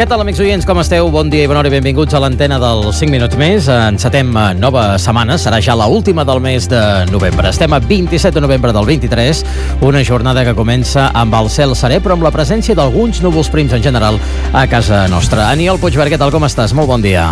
tal, amics oients, com esteu? Bon dia i bona hora i benvinguts a l'antena dels 5 minuts més. Encetem nova setmana, serà ja l'última del mes de novembre. Estem a 27 de novembre del 23, una jornada que comença amb el cel serè, però amb la presència d'alguns núvols prims en general a casa nostra. Aniol Puigverd, què tal, com estàs? Molt bon dia.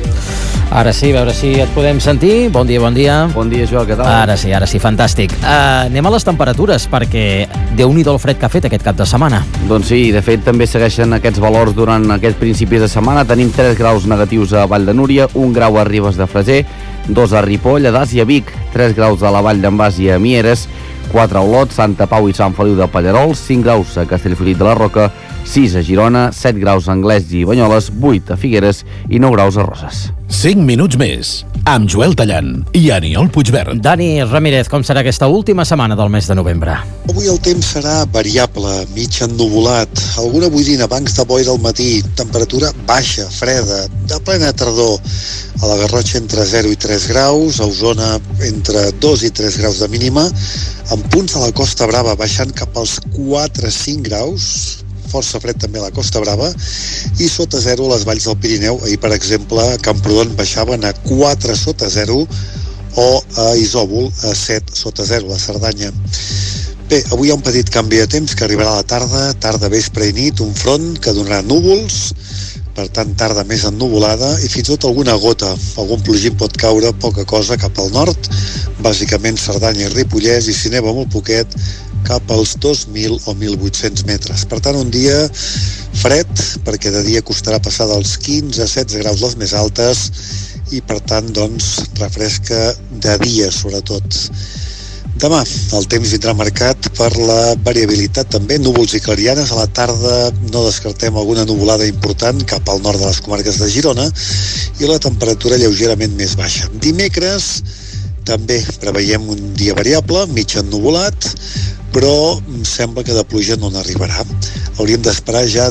Ara sí, a veure si et podem sentir. Bon dia, bon dia. Bon dia, Joel, què tal? Ara sí, fantàstic. Anem a les temperatures, perquè Déu-n'hi-do el fred que ha fet aquest cap de setmana. Doncs sí, de fet també segueixen aquests valors durant aquests principis de setmana. Tenim 3 graus negatius a Vall de Núria, 1 grau a Ribes de Freser, 2 a Ripoll, a Das i a Vic, 3 graus a la Vall d'en Bas i a Mieres, 4 a Olot, Santa Pau i Sant Feliu de Pallerols, 5 graus a Castellfollit de la Roca, 6 a Girona, 7 graus a Anglès i Banyoles, 8 a Figueres i 9 graus a Roses. 5 minuts més, amb Joel Tallant i Aniol Puigverd. Dani Ramírez, com serà aquesta última setmana del mes de novembre? Avui el temps serà variable, mig ennuvolat, alguna boirina, bancs de boira al matí, temperatura baixa, freda, de plena tardor. A la Garrotxa entre 0 i 3 graus, a Osona entre 2 i 3 graus de mínima, amb punts de la Costa Brava baixant cap als 4-5 graus, força fred també a la Costa Brava, i sota 0 a les valls del Pirineu. Ahir, per exemple, a Camprodon baixaven a 4 sota 0 o a Isòvol a 7 sota 0, a la Cerdanya. Bé, avui hi ha un petit canvi de temps que arribarà a la tarda, vespre i nit, un front que donarà núvols, per tant tarda més ennuvolada i fins i tot alguna gota, algun plogim pot caure, poca cosa cap al nord, bàsicament Cerdanya i Ripollès, i si neva molt poquet cap als 2.000 o 1.800 metres. Per tant, un dia fred, perquè de dia costarà passar dels 15 a 16 graus les més altes i, per tant, doncs, refresca de dia, sobretot. Demà el temps vindrà marcat per la variabilitat també, núvols i clarianes. A la tarda no descartem alguna nuvolada important cap al nord de les comarques de Girona i la temperatura lleugerament més baixa. Dimecres també preveiem un dia variable, mig ennuvolat, però sembla que de pluja no n'arribarà. Hauríem d'esperar ja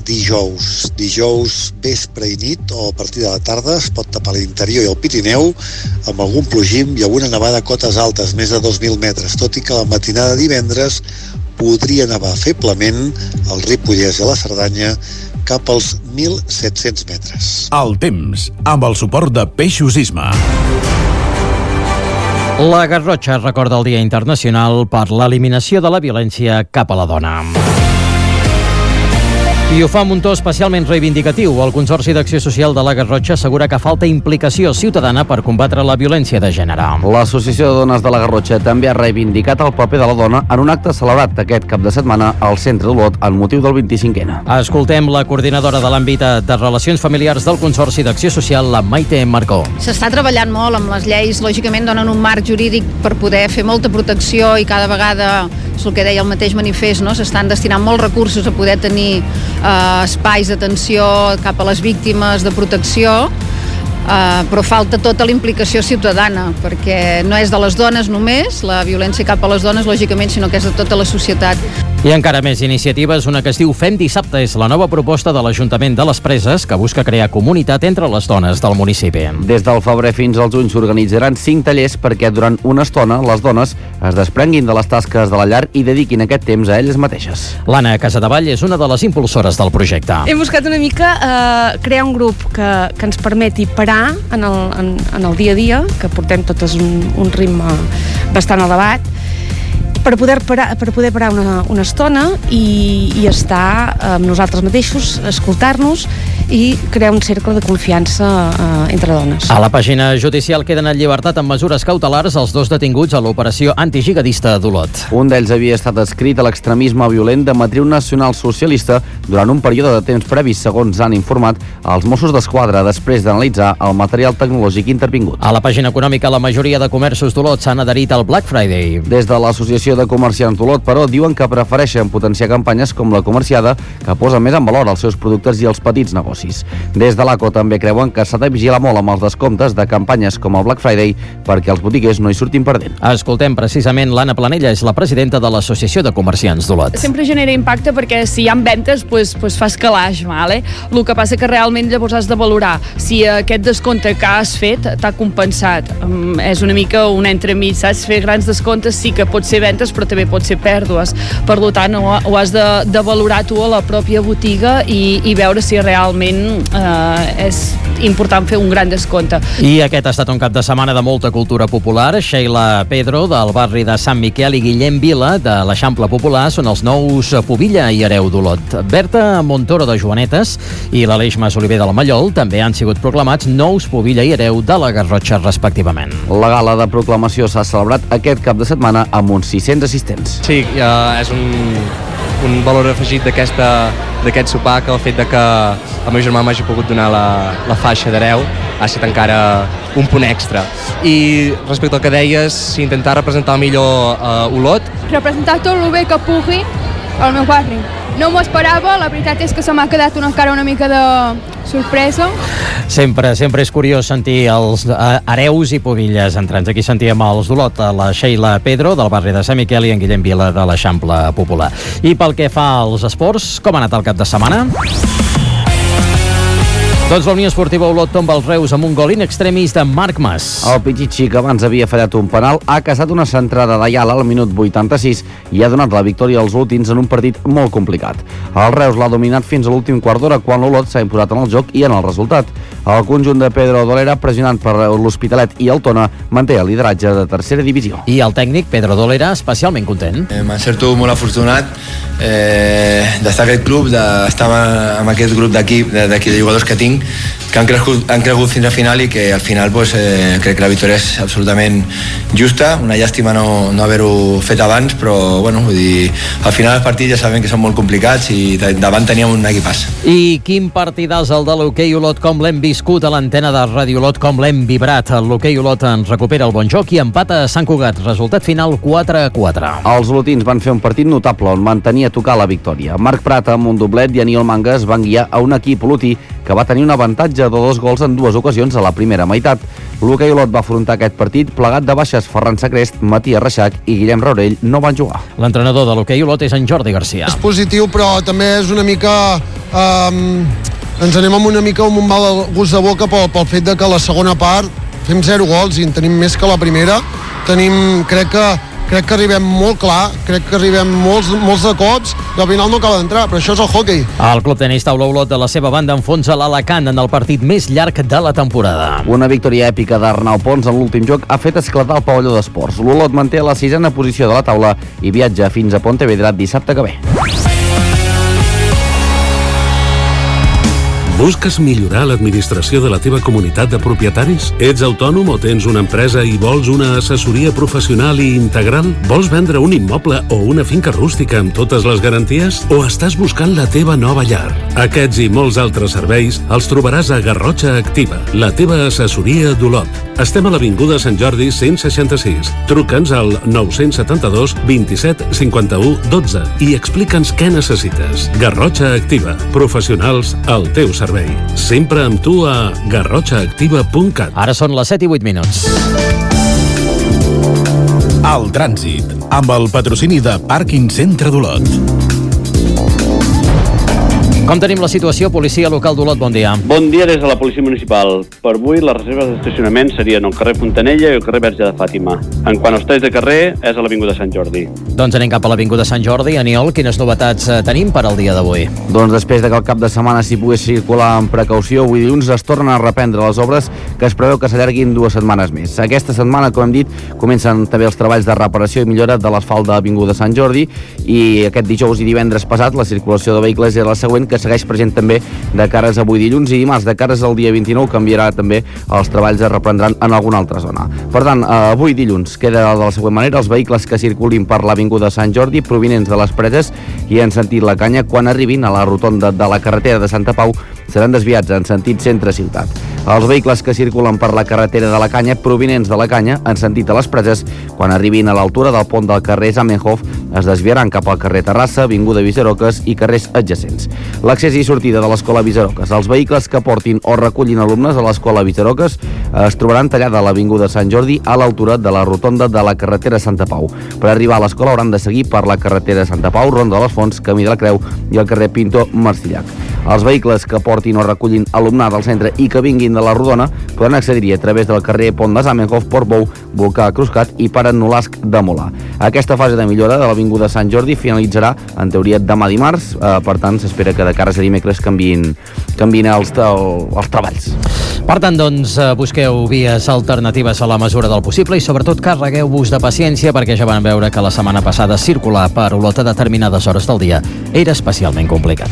dijous vespre i nit o a partir de la tarda es pot tapar l'interior i el Pirineu amb algun plogim i alguna nevada a cotes altes, més de 2.000 metres, tot i que la matinada de divendres podria nevar feblement al Ripollès i a la Cerdanya cap als 1.700 metres. El temps, amb el suport de Peixos Isma. La Garrotxa recorda el Dia Internacional per l'eliminació de la violència cap a la dona. I ho fa amb un to especialment reivindicatiu. El Consorci d'Acció Social de la Garrotxa assegura que falta implicació ciutadana per combatre la violència de gènere. L'Associació de Dones de la Garrotxa també ha reivindicat el paper de la dona en un acte celebrat aquest cap de setmana al centre d'Olot en motiu del 25N. Escoltem la coordinadora de l'àmbit de Relacions Familiars del Consorci d'Acció Social, la Maite Marcó. S'està treballant molt amb les lleis, lògicament donen un marc jurídic per poder fer molta protecció i cada vegada, és el que deia el mateix manifest, no? S'estan destinant molts recursos a poder tenir espais d'atenció cap a les víctimes, de protecció, però falta tota la implicació ciutadana, perquè no és de les dones només, la violència cap a les dones, lògicament, sinó que és de tota la societat. I encara més iniciatives, una que es diu Fem Dissabte, és la nova proposta de l'Ajuntament de les Preses que busca crear comunitat entre les dones del municipi. Des del febrer fins al juny s'organitzaran 5 tallers perquè durant una estona les dones es desprenguin de les tasques de la llar i dediquin aquest temps a elles mateixes. L'Anna Casadevall és una de les impulsores del projecte. Hem buscat una mica crear un grup que ens permeti parar en el dia a dia, que portem totes un ritme bastant elevat, per poder parar una estona i estar amb nosaltres mateixos, escoltar-nos i crear un cercle de confiança entre dones. A la pàgina judicial queden en llibertat amb mesures cautelars els 2 detinguts a l'operació antigigadista d'Olot. Un d'ells havia estat adscrit a l'extremisme violent de matriu nacional socialista durant un període de temps previst, segons han informat els Mossos d'Esquadra després d'analitzar el material tecnològic intervingut. A la pàgina econòmica, la majoria de comerços d'Olot s'han adherit al Black Friday. Des de l'Associació de Comerciants d'Olot, però, diuen que prefereixen potenciar campanyes com la comerciada, que posa més en valor els seus productes i els petits negocis. Des de l'ACO també creuen que s'ha de vigilar molt amb els descomptes de campanyes com el Black Friday perquè els botiguers no hi surtin perdent. Escoltem precisament l'Anna Planella, és la presidenta de l'Associació de Comerciants d'Olot. Sempre genera impacte perquè si hi ha ventes, pues fa escalaix, vale? El que passa que realment llavors has de valorar si aquest descompte que has fet t'ha compensat. És una mica un entremig, saps? Fer grans descomptes sí que pot ser ventes, vendes, però també pot ser pèrdues. Per tant, ho has de valorar tu a la pròpia botiga i veure si realment és important fer un gran descompte. I aquest ha estat un cap de setmana de molta cultura popular. Sheila Pedro, del barri de Sant Miquel, i Guillem Vila, de l'Eixample Popular, són els nous Pubilla i Hereu d'Olot. Berta Montoro, de Joanetes, i l'Aleix Masoliver, de la Mallol, també han sigut proclamats nous Pubilla i Hereu de la Garrotxa, respectivament. La gala de proclamació s'ha celebrat aquest cap de setmana amb uns 600 assistents. Sí, és un valor afegit d'aquest sopar, que el fet de que el meu germà m'hagi pogut donar la faixa d'hereu ha estat encara un punt extra. I respecte al que deies, intentar representar millor Olot. Representar tot el bé que pugui al meu barri. No m'ho esperava, la veritat és que se m'ha quedat encara una mica de sorpresa. Sempre és curiós sentir els hereus i pubilles entrants. Aquí sentíem els d'Olot, la Sheila Pedro, del barri de Sant Miquel, i en Guillem Vila, de l'Eixample Popular. I pel que fa als esports, com ha anat el cap de setmana? Doncs la Unió Esportiva Olot tomba els Reus amb un gol in extremis de Marc Mas. El Pichichi, que abans havia fallat un penal, ha caçat una centrada d'Ayala al minut 86 i ha donat la victòria als olotins en un partit molt complicat. El Reus l'ha dominat fins a l'últim quart d'hora, quan l'Olot s'ha imposat en el joc i en el resultat. El conjunt de Pedro Dolera, pressionant per l'Hospitalet i el Tona, manté el lideratge de tercera divisió. I el tècnic, Pedro Dolera, especialment content. Me'n sento molt afortunat d'estar a aquest club, d'estar amb aquest grup d'equip, de jugadors que tinc, que han cregut fins al final i que al final crec que la victòria és absolutament justa. Una llàstima no haver-ho fet abans, però bueno, vull dir, al final els partits ja sabem que són molt complicats i davant teníem un equipàs. I quin partidàs el de l'hoquei Olot, com l'hem viscut a l'antena de Ràdio Olot, com l'hem vibrat. L'hoquei Olot ens recupera el bon joc i empata a Sant Cugat. Resultat final 4-4. Els olotins van fer un partit notable on van tenir a tocar la victòria. Marc Prata, amb un doblet, i Aniol Mangas van guiar a un equip olotí que va tenir un avantatge de 2 gols en 2 ocasions a la primera meitat. L'hoquei Olot va afrontar aquest partit plegat de baixes. Ferran Sacrest, Matías Reixac i Guillem Raurell no van jugar. L'entrenador de l'hoquei Olot és en Jordi Garcia. És positiu, però també és una mica... ens anem amb una mica amb un mal gust de boca pel fet de que a la segona part fem 0 gols i en tenim més que la primera. Crec que arribem molt clar, crec que arribem molts de cops i al final no acaba d'entrar, però això és el hoquei. El club tenis taula Olot, de la seva banda, enfonsa l'Alacant en el partit més llarg de la temporada. Una victòria èpica d'Arnau Pons en l'últim joc ha fet esclatar el pavelló d'esports. L'Olot manté la 6a posició de la taula i viatja fins a Pontevedra dissabte que ve. Busques millorar l'administració de la teva comunitat de propietaris? Ets autònom o tens una empresa i vols una assessoria professional i integral? Vols vendre un immoble o una finca rústica amb totes les garanties? O estàs buscant la teva nova llar? Aquests i molts altres serveis els trobaràs a Garrotxa Activa, la teva assessoria d'Olot. Estem a l'Avinguda Sant Jordi 166. Truca'ns al 972 27 51 12 i explica'ns què necessites. Garrotxa Activa, professionals al teu servei. Sempre amb tu a garrotxaactiva.cat. Ara són les 7:08. El trànsit, amb el patrocini de Pàrquing Centre d'Olot. Com tenim la situació? Policia local d'Olot, bon dia. Bon dia des de la Policia Municipal. Per avui les reserves d'estacionament serien el carrer Fontanella i el carrer Verge de Fàtima. En quant als talls de carrer, és a l'Avinguda Sant Jordi. Doncs anem cap a l'Avinguda Sant Jordi. Aniol, quines novetats tenim per al dia d'avui? Doncs després de que el cap de setmana s'hi pogués circular amb precaució, avui dilluns es tornen a reprendre les obres que es preveu que s'allarguin 2 setmanes més. Aquesta setmana, com hem dit, comencen també els treballs de reparació i millora de l'asfalt de l'Avinguda Sant Jordi i aquest dijous i divendres passat la circulació de vehicles era la següent, que segueix present també de cares a avui dilluns, i dimarts de cares al dia 29 canviarà també, els treballs es reprendran en alguna altra zona. Per tant, avui dilluns queda de la següent manera: els vehicles que circulin per l'Avinguda Sant Jordi provinents de les Preses i en sentit La Canya, quan arribin a la rotonda de la carretera de Santa Pau, seran desviats en sentit centre-ciutat. Els vehicles que circulen per la carretera de La Canya provinents de La Canya en sentit a les Preses, quan arribin a l'altura del pont del carrer Zamenhof, es desviaran cap al carrer Terrassa, Avinguda Visaroques i carrers adjacents. L'accés i sortida de l'Escola Visaroques. Els vehicles que portin o recullin alumnes a l'Escola Visaroques es trobaran tallada a l'Avinguda Sant Jordi a l'altura de la rotonda de la carretera Santa Pau. Per arribar a l'escola hauran de seguir per la carretera Santa Pau, Ronda de les Fonts, Camí de la Creu i el carrer Pinto Marcillac. Els vehicles que portin o recullin alumnat al centre i que vinguin de la Rodona poden accedir-hi a través del carrer Pont de Zamenhof, Portbou, Volcà Cruscat i Pare Nolasc de Molar. Aquesta fase de millora de l'Avinguda Sant Jordi finalitzarà, en teoria, demà dimarts. Per tant, s'espera que de cara a dimecres canviïn els treballs. Per tant, doncs, busqueu vies alternatives a la mesura del possible i sobretot carregueu-vos de paciència, perquè ja van veure que la setmana passada circular per Olot a determinades hores del dia era especialment complicat.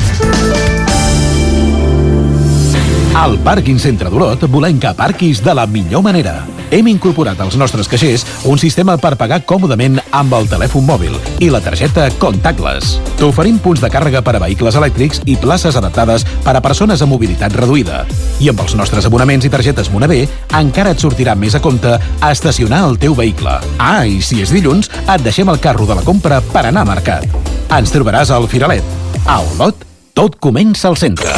Al Pàrquing Centre d'Olot volem que aparquis de la millor manera. Hem incorporat als nostres caixers un sistema per pagar còmodament amb el telèfon mòbil i la targeta contactless. T'oferim punts de càrrega per a vehicles elèctrics i places adaptades per a persones amb mobilitat reduïda. I amb els nostres abonaments i targetes Monavé encara et sortirà més a compte estacionar el teu vehicle. I si és dilluns, et deixem el carro de la compra per anar a mercat. Ens trobaràs al Firalet. A Olot, tot comença al centre.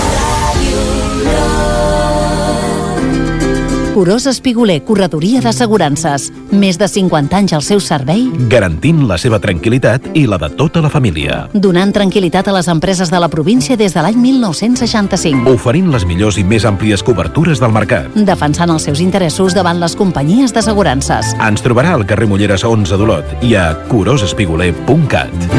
Curós Espiguler, corredoria d'assegurances. Més de 50 anys al seu servei. Garantint la seva tranquil·litat i la de tota la família. Donant tranquil·litat a les empreses de la província des de l'any 1965. Oferint les millors i més àmplies cobertures del mercat. Defensant els seus interessos davant les companyies d'assegurances. Ens trobarà al carrer Mulleres 11 d'Olot i a curosespiguler.cat.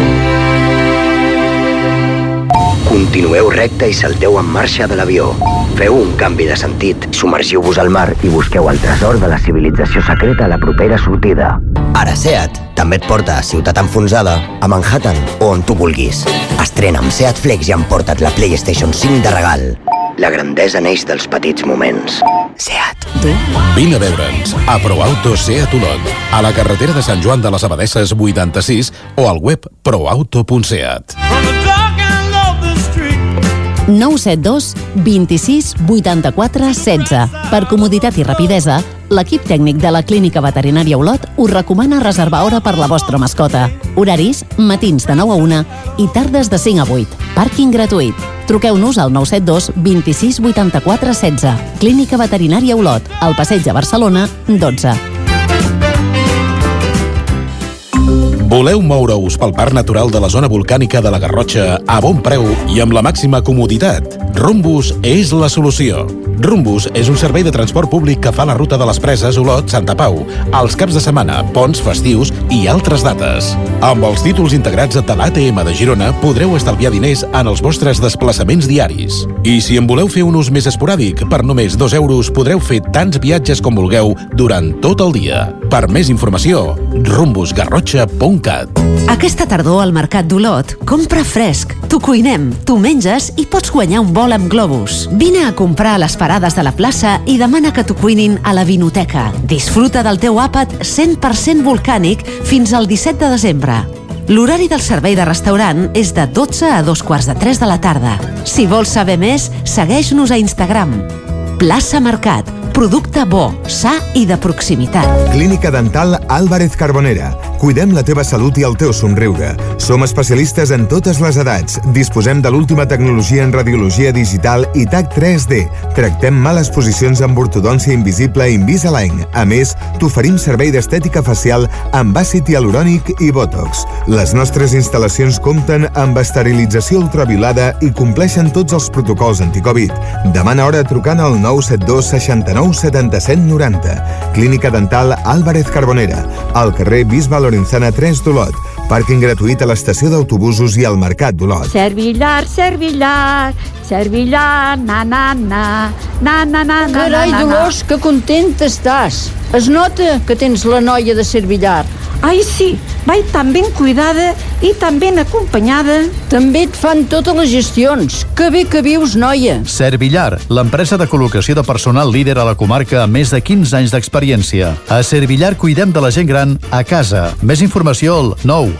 Continueu recte i salteu en marxa de l'avió. Feu un canvi de sentit, submergiu-vos al mar i busqueu el tresor de la civilització secreta a la propera sortida. Ara SEAT també et porta a Ciutat Enfonsada, a Manhattan o on tu vulguis. Estrena amb SEAT Flex i emporta't la PlayStation 5 de regal. La grandesa neix dels petits moments. SEAT. Vine a veure'ns a ProAuto SEAT Olot, a la carretera de Sant Joan de les Abadesses 86 o al web proauto.seat. 972 26 84 16. Per comoditat i rapidesa, l'equip tècnic de la Clínica Veterinària Olot us recomana reservar hora per la vostra mascota. Horaris, matins de 9 a 1 i tardes de 5 a 8. Pàrquing gratuït. Truqueu-nos al 972 26 84 16. Clínica Veterinària Olot, al Passeig de Barcelona, 12. Voleu moure-us pel Parc Natural de la Zona Volcànica de la Garrotxa a bon preu i amb la màxima comoditat? Rumbus és la solució. Rumbus és un servei de transport públic que fa la ruta de les Preses, Olot, Santa Pau, als caps de setmana, ponts, festius i altres dates. Amb els títols integrats de l'ATM de Girona podreu estalviar diners en els vostres desplaçaments diaris. I si en voleu fer un ús més esporàdic, per només 2 euros podreu fer tants viatges com vulgueu durant tot el dia. Per més informació, rumbusgarrotxa.cat. Aquesta tardor al Mercat d'Olot, compra fresc, t'ho cuinem, t'ho menges i pots guanyar un vol amb globus. Vine a comprar a les parades de la plaça i demana que t'ho cuinin a la vinoteca. Disfruta del teu àpat 100% volcànic fins al 17 de desembre. L'horari del servei de restaurant és de 12 a 2:45 de la tarda. Si vols saber més, segueix-nos a Instagram. Plaça Mercat. Producte bo, sa i de proximitat. Clínica Dental Álvarez Carbonera. Cuidem la teva salut i el teu somriure. Som especialistes en totes les edats. Disposem de l'última tecnologia en radiologia digital i TAC 3D. Tractem males posicions amb ortodòncia invisible Invisalign. A més, t'oferim servei d'estètica facial amb àcid hialurònic i Botox. Les nostres instal·lacions compten amb esterilització ultraviolada i compleixen tots els protocols anticovid. Demana hora trucant al 972 69 77 90. Clínica Dental Álvarez Carbonera, al carrer Bisbe Lorenzana 3 d'Olot. Pàrquing gratuït a l'estació d'autobusos i al Mercat d'Olot. Servillar, Servillar, Servillar, na, na, na, na, na, na, na. Carai, Dolors, que contenta estàs. Es nota que tens la noia de Servillar. Ai, sí, vai tan ben cuidada i tan ben acompanyada. També et fan totes les gestions. Que bé que vius, noia. Servillar, l'empresa de col·locació de personal líder a la comarca amb més de 15 anys d'experiència. A Servillar cuidem de la gent gran a casa. Més informació al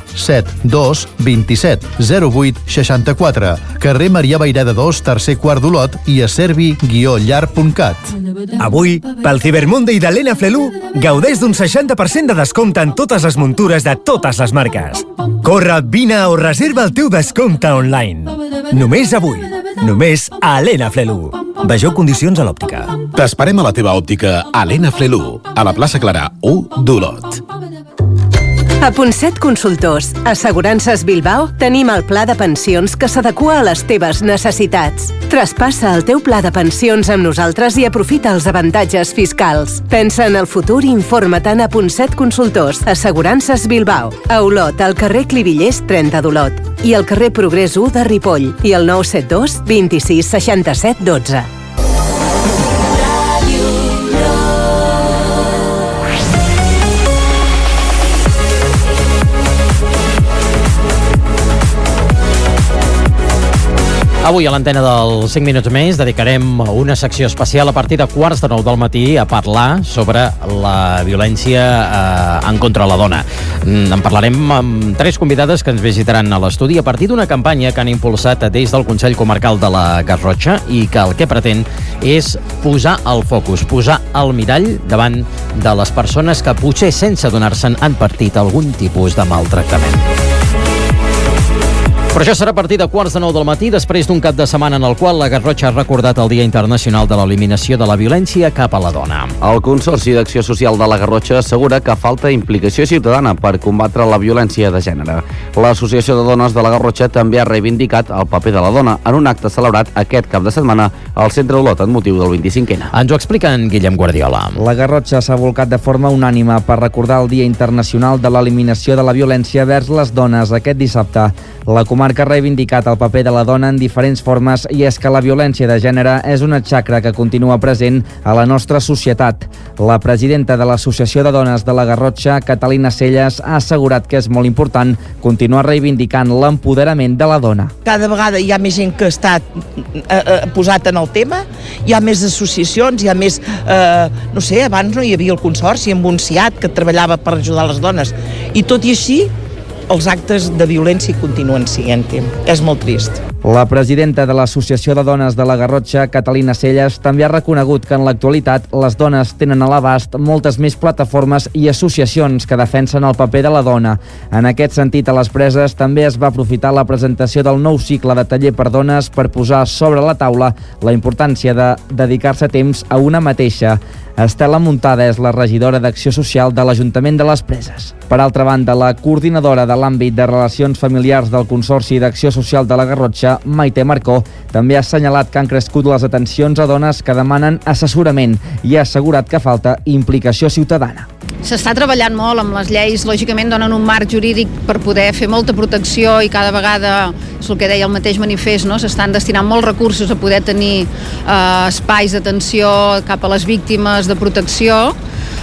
972 27 08 64. Carrer Maria Vaireda 2, tercer quart d'Olot i a servi-llar.cat. Avui, pel Cyber Monday d'Helena Flelú, gaudeix d'un 60% de descompte en totes les muntures de totes les marques. Corre, vine o reserva el teu descompte online. Només avui. Només a Helena Flelú. Vegeu condicions a l'òptica. T'esperem a la teva òptica Helena Flelú, a la plaça Clara 1 d'Olot. A Ponset Consultors, Assegurances Bilbao, tenim el pla de pensions que s'adequa a les teves necessitats. Traspassa el teu pla de pensions amb nosaltres i aprofita els avantatges fiscals. Pensa en el futur i informa-te'n a Ponset Consultors, Assegurances Bilbao. A Olot, al carrer Clivillers 30 d'Olot. I al carrer Progrés 1 de Ripoll. I el 972 26 67 12. Avui a l'antena del 5 minuts més dedicarem una secció especial a partir de 8:45 del matí a parlar sobre la violència en contra la dona. En parlarem amb 3 convidades que ens visitaran a l'estudi a partir d'una campanya que han impulsat des del Consell Comarcal de la Garrotxa i que el que pretén és posar el focus, posar el mirall davant de les persones que potser sense adonar-se'n han patit algun tipus de maltractament. Però això serà a partir de 8:45 del matí, després d'un cap de setmana en el qual la Garrotxa ha recordat el Dia Internacional de l'Eliminació de la Violència cap a la Dona. El Consorci d'Acció Social de la Garrotxa assegura que falta implicació ciutadana per combatre la violència de gènere. L'Associació de Dones de la Garrotxa també ha reivindicat el paper de la dona en un acte celebrat aquest cap de setmana al centre d'Olot en motiu del 25N. Ens ho explica en Guillem Guardiola. La Garrotxa s'ha volcat de forma unànime per recordar el Dia Internacional de l'Eliminació de la Violència vers les dones aquest dissabte. La comarca ha reivindicat el paper de la dona en diferents formes i és que la violència de gènere és una xacra que continua present a la nostra societat. La presidenta de l'Associació de Dones de la Garrotxa, Catalina Celles, ha assegurat que és molt important continuar reivindicant l'empoderament de la dona. Cada vegada hi ha més gent que està posat en el tema, hi ha més associacions, hi ha més... no sé, abans no hi havia el Consorci amb un CIAT que treballava per ajudar les dones. I tot i així, els actes de violència continuen sent-hi. És molt trist. La presidenta de l'Associació de Dones de la Garrotxa, Catalina Celles, també ha reconegut que en l'actualitat les dones tenen a l'abast moltes més plataformes i associacions que defensen el paper de la dona. En aquest sentit, a les Preses també es va aprofitar la presentació del nou cicle de taller per dones per posar sobre la taula la importància de dedicar-se temps a una mateixa. Estela Muntada és la regidora d'Acció Social de l'Ajuntament de les Preses. Per altra banda, la coordinadora de l'àmbit de relacions familiars del Consorci d'Acció Social de la Garrotxa, Maite Marcó, també ha assenyalat que han crescut les atencions a dones que demanen assessorament i ha assegurat que falta implicació ciutadana. S'està treballant molt amb les lleis, lògicament donen un marc jurídic per poder fer molta protecció i cada vegada, és el que deia el mateix manifest, no? S'estan destinant molts recursos a poder tenir espais d'atenció cap a les víctimes de protecció,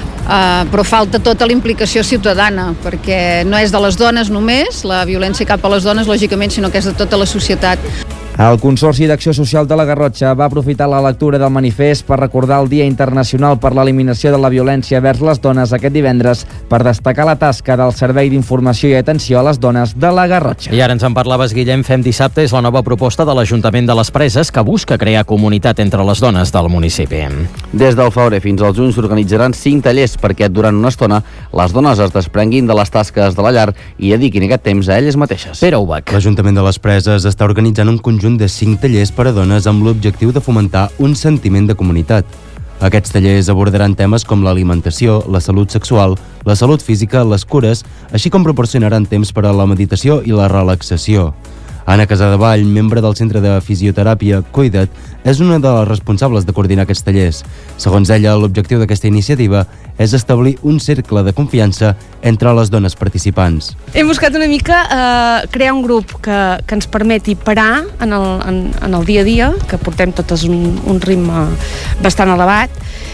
però falta tota la implicació ciutadana, perquè no és de les dones només, la violència cap a les dones, lògicament, sinó que és de tota la societat. El Consorci d'Acció Social de la Garrotxa va aprofitar la lectura del manifest per recordar el Dia Internacional per l'Eliminació de la Violència vers les dones aquest divendres per destacar la tasca del Servei d'Informació i Atenció a les Dones de la Garrotxa. I ara ens en parlaves, Guillem, Fem Dissabte és la nova proposta de l'Ajuntament de les Preses que busca crear comunitat entre les dones del municipi. Des del febrer fins al juny s'organitzaran 5 tallers perquè durant una estona les dones es desprenguin de les tasques de la llar i dediquin aquest temps a elles mateixes. Pere Ubach. L'Ajuntament de les Preses està organitzant un conjunt de 5 tallers per a dones amb l'objectiu de fomentar un sentiment de comunitat. Aquests tallers abordaran temes com l'alimentació, la salut sexual, la salut física, les cures, així com proporcionaran temps per a la meditació i la relaxació. Anna Casadevall, membre del Centre de Fisioteràpia Cuida't, és una de les responsables de coordinar aquests tallers. Segons ella, l'objectiu d'aquesta iniciativa és establir un cercle de confiança entre les dones participants. Hem buscat una mica crear un grup que ens permeti parar en el dia a dia, que portem totes un ritme bastant elevat,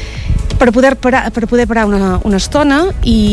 per poder parar una estona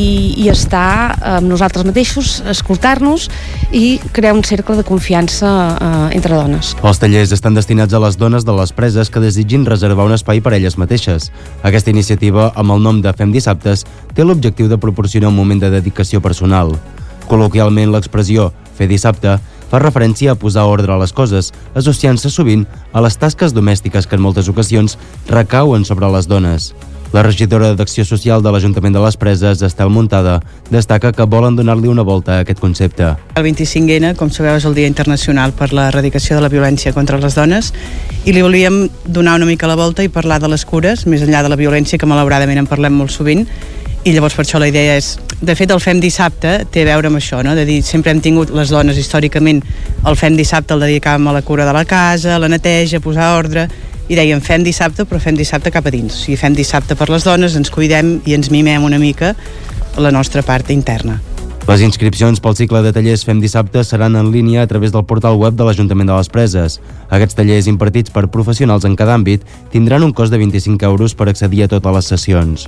i estar amb nosaltres mateixos, escoltar-nos i crear un cercle de confiança entre dones. Els tallers estan destinats a les dones de les Preses que desitgin reservar un espai per a elles mateixes. Aquesta iniciativa, amb el nom de Fem Dissabtes, té l'objectiu de proporcionar un moment de dedicació personal. Col·loquialment, l'expressió fer dissabte fa referència a posar ordre a les coses, associant-se sovint a les tasques domèstiques que en moltes ocasions recauen sobre les dones. La regidora d'Acció Social de l'Ajuntament de les Preses, Estel Muntada, destaca que volen donar-li una volta a aquest concepte. El 25N, com sabeu, és el Dia Internacional per l'Erradicació de la Violència contra les Dones i li volíem donar una mica la volta i parlar de les cures, més enllà de la violència, que malauradament en parlem molt sovint, i llavors per això la idea és, de fet el Fem Dissabte té a veure amb això, no? De dir, sempre hem tingut les dones històricament, el Fem Dissabte el dedicàvem a la cura de la casa, a la neteja, a posar ordre, i dèiem fem dissabte, però fem dissabte cap a dins, o sigui, fem dissabte per les dones, ens cuidem i ens mimem una mica la nostra part interna. Les inscripcions pel cicle de tallers Fem Dissabte seran en línia a través del portal web de l'Ajuntament de les Preses. Aquests tallers impartits per professionals en cada àmbit tindran un cost de 25 euros per accedir a totes les sessions.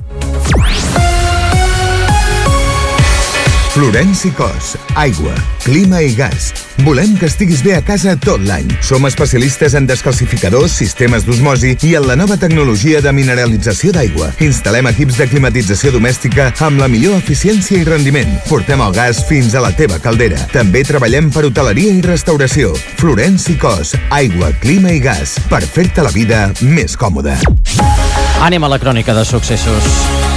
Florenci Cos, aigua, clima i gas. Volem que estiguis bé a casa tot l'any. Som especialistes en descalcificadors, sistemes d'osmosi i en la nova tecnologia de mineralització d'aigua. Instal·lem equips de climatització domèstica amb la millor eficiència i rendiment. Portem el gas fins a la teva caldera. També treballem per hoteleria i restauració. Florenci Cos, aigua, clima i gas. Per fer-te la vida més còmoda. Anem a la crònica de successos.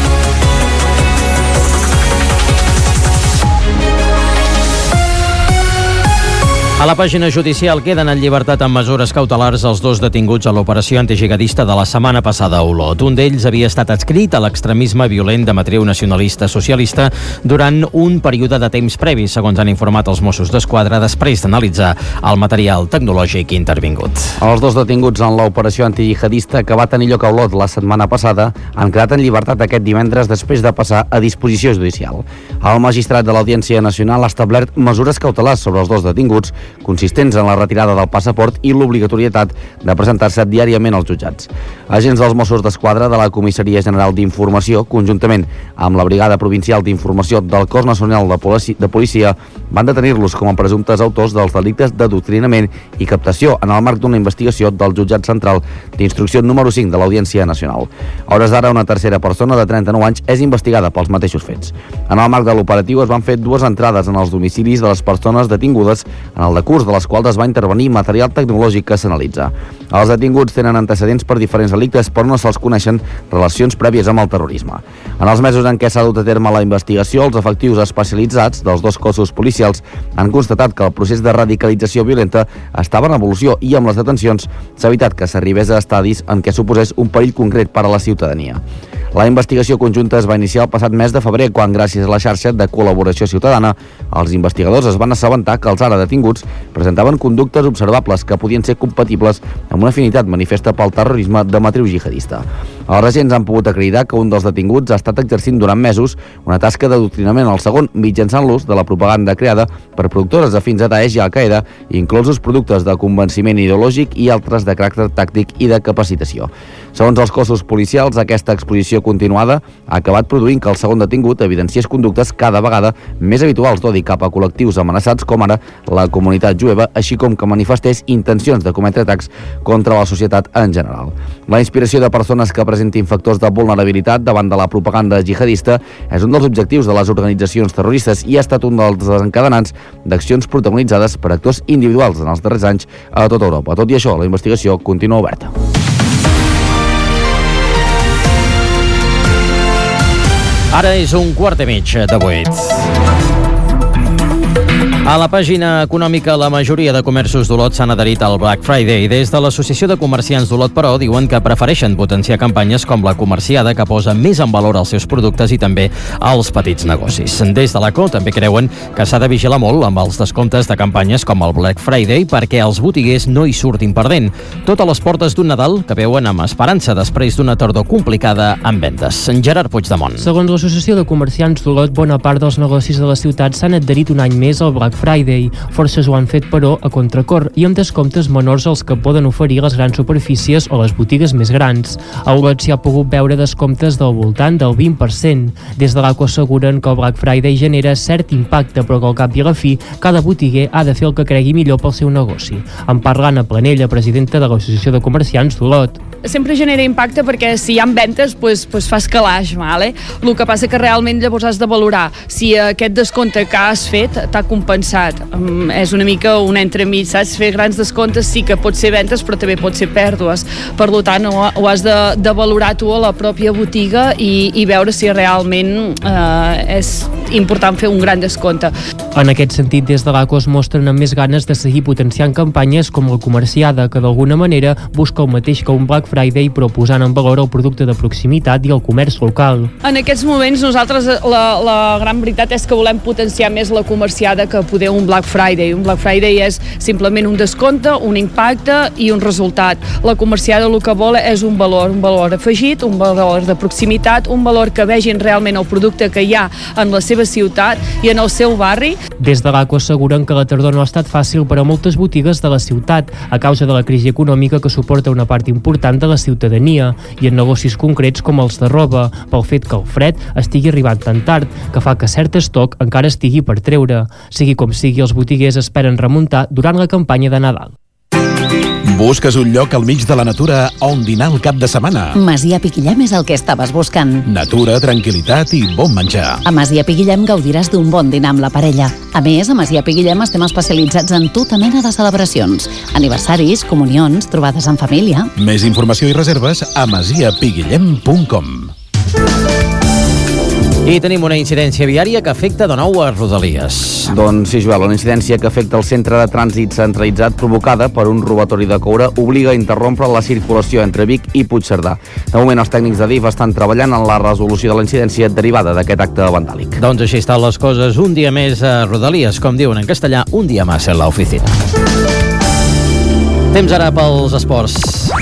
A la pàgina judicial queden en llibertat amb mesures cautelars els dos detinguts a l'operació antigigadista de la setmana passada a Olot. Un d'ells havia estat adscrit a l'extremisme violent de matriu nacionalista socialista durant un període de temps previ, segons han informat els Mossos d'Esquadra després d'analitzar el material tecnològic intervingut. Els dos detinguts en l'operació antigihadista que va tenir lloc a Olot la setmana passada han quedat en llibertat aquest divendres després de passar a disposició judicial. El magistrat de l'Audiència Nacional ha establert mesures cautelars sobre els dos detinguts consistents en la retirada del passaport i l'obligatorietat de presentar-se diàriament als jutjats. Agents dels Mossos d'Esquadra de la Comissaria General d'Informació, conjuntament amb la Brigada Provincial d'Informació del Cos Nacional de Policia, van detenir-los com a presumptes autors dels delictes d'adoctrinament i captació en el marc d'una investigació del Jutjat Central d'Instrucció número 5 de l'Audiència Nacional. A hores d'ara, una tercera persona de 39 anys és investigada pels mateixos fets. En el marc de l'operatiu es van fer dues entrades en els domicilis de les persones detingudes, en el decurs de les quals es va intervenir material tecnològic que s'analitza. Els detinguts tenen antecedents per diferents delictes, però no se'ls coneixen relacions prèvies amb el terrorisme. En els mesos en què s'ha dut a terme la investigació, els efectius especialitzats dels dos cossos policials han constatat que el procés de radicalització violenta estava en evolució i amb les detencions s'ha evitat que s'arribés a estadis en què suposés un perill concret per a la ciutadania. La investigació conjunta es va iniciar el passat mes de febrer, quan, gràcies a la xarxa de col·laboració ciutadana, els investigadors es van assabentar que els ara detinguts presentaven conductes observables que podien ser compatibles amb una afinitat manifesta pel terrorisme de matriu jihadista. Els agents han pogut acreditar que un dels detinguts ha estat exercint durant mesos una tasca d'adoctrinament al segon mitjançant l'ús de la propaganda creada per productores afins a Daesh i Al-Qaeda, inclosos productes de convenciment ideològic i altres de caràcter tàctic i de capacitació. Segons els cossos policials, aquesta exposició continuada ha acabat produint que el segon detingut evidenciés conductes cada vegada més habituals d'odi cap a col·lectius amenaçats com ara la comunitat jueva, així com que manifestés intencions de cometre atacs contra la societat en general. La inspiració de persones que presentin factors de vulnerabilitat davant de la propaganda jihadista és un dels objectius de les organitzacions terroristes i ha estat un dels desencadenants d'accions protagonitzades per actors individuals en els darrers anys a tota Europa. Tot i això, la investigació continua oberta. Ara és 7:15. A la pàgina econòmica, la majoria de comerços d'Olot s'han adherit al Black Friday. Des de l'Associació de Comerciants d'Olot, però, diuen que prefereixen potenciar campanyes com la comerciada, que posa més en valor els seus productes i també els petits negocis. Des de l'ACO també creuen que s'ha de vigilar molt amb els descomptes de campanyes com el Black Friday perquè els botiguers no hi surtin perdent. Tot a les portes d'un Nadal que veuen amb esperança després d'una tardor complicada en vendes. Gerard Puigdemont. Segons l'Associació de Comerciants d'Olot, bona part dels negocis de la ciutat s'han adherit un any més al Black Friday. Forces ho han fet, però, a contracor i amb descomptes menors als que poden oferir les grans superfícies o les botigues més grans. A Olot s'hi ha pogut veure descomptes del voltant del 20%. Des de l'ACO asseguren que el Black Friday genera cert impacte, però que al cap i a la fi cada botiguer ha de fer el que cregui millor pel seu negoci. En parla Anna Planella, presidenta de l'Associació de Comerciants d'Olot. Sempre genera impacte perquè si hi ha ventes fa escalaix, vale? El que passa que realment llavors has de valorar si aquest descompte que has fet t'ha compensat pensat. És una mica un entremig, saps? Fer grans descomptes sí que pot ser ventes, però també pot ser pèrdues. Per tant, ho has de valorar tu a la pròpia botiga i veure si realment és important fer un gran descompte. En aquest sentit, des de l'ACO es mostren amb més ganes de seguir potenciant campanyes com la comerciada, que d'alguna manera busca el mateix que un Black Friday, però posant en valor el producte de proximitat i el comerç local. En aquests moments nosaltres la gran veritat és que volem potenciar més la comerciada que poder un Black Friday. Un Black Friday és simplement un descompte, un impacte i un resultat. La comerciada el que vol és un valor afegit, un valor de proximitat, un valor que vegin realment el producte que hi ha en la seva ciutat i en el seu barri. Des de l'ACO asseguren que la tardor no ha estat fàcil per a moltes botigues de la ciutat a causa de la crisi econòmica que suporta una part important de la ciutadania i en negocis concrets com els de roba, pel fet que el fred estigui arribant tan tard que fa que cert estoc encara estigui per treure. Sigui com sigui, els botiguers esperen remuntar durant la campanya de Nadal. Busques un lloc al mig de la natura on dinar el cap de setmana? Masia Piquillem és el que estaves buscant. Natura, tranquil·litat i bon menjar. A Masia Piquillem gaudiràs d'un bon dinar amb la parella. A més, a Masia Piquillem estem especialitzats en tota mena de celebracions. Aniversaris, comunions, trobades en família. Més informació i reserves a masiapiguillem.com. I tenim una incidència viària que afecta de nou a Rodalies. Doncs sí, Joel, una incidència que afecta el centre de trànsit centralitzat provocada per un robatori de coure obliga a interrompre la circulació entre Vic i Puigcerdà. De moment, els tècnics de DIF estan treballant en la resolució de la incidència derivada d'aquest acte vandàlic. Doncs així estan les coses. Un dia més a Rodalies, com diuen en castellà, un dia més en l'oficina. Temps ara pels esports.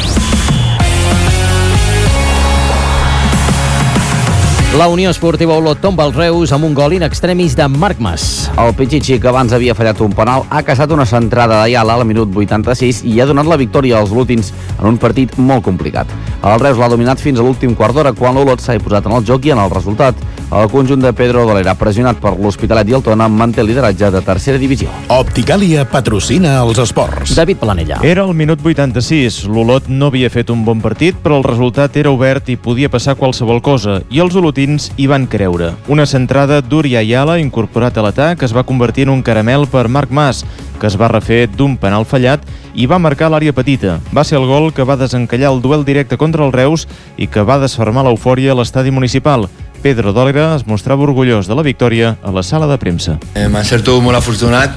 La Unió Esportiva Olot tomba els Reus amb un gol in extremis de Marc Mas. El Pichichi, que abans havia fallat un penal, ha caçat una centrada d'Ayala al minut 86 i ha donat la victòria als lutins en un partit molt complicat. El Reus l'ha dominat fins a l'últim quart d'hora, quan l'Olot s'ha posat en el joc i en el resultat. El conjunt de Pedro Dolera, pressionat per l'Hospitalet i el Tona, manté el lideratge de tercera divisió. Opticàlia patrocina els esports. David Planella. Era el minut 86. L'Olot no havia fet un bon partit, però el resultat era obert i podia passar qualsevol cosa, i els olotins hi van creure. Una centrada d'Uri Ayala, incorporat a l'atac, es va convertir en un caramel per Marc Mas, que es va refer d'un penal fallat i va marcar l'àrea petita. Va ser el gol que va desencallar el duel directe contra el Reus i que va desfermar l'eufòria a l'estadi municipal. Pedro Dolera es mostrava orgullós de la victòria a la sala de premsa. Me'n sento molt afortunat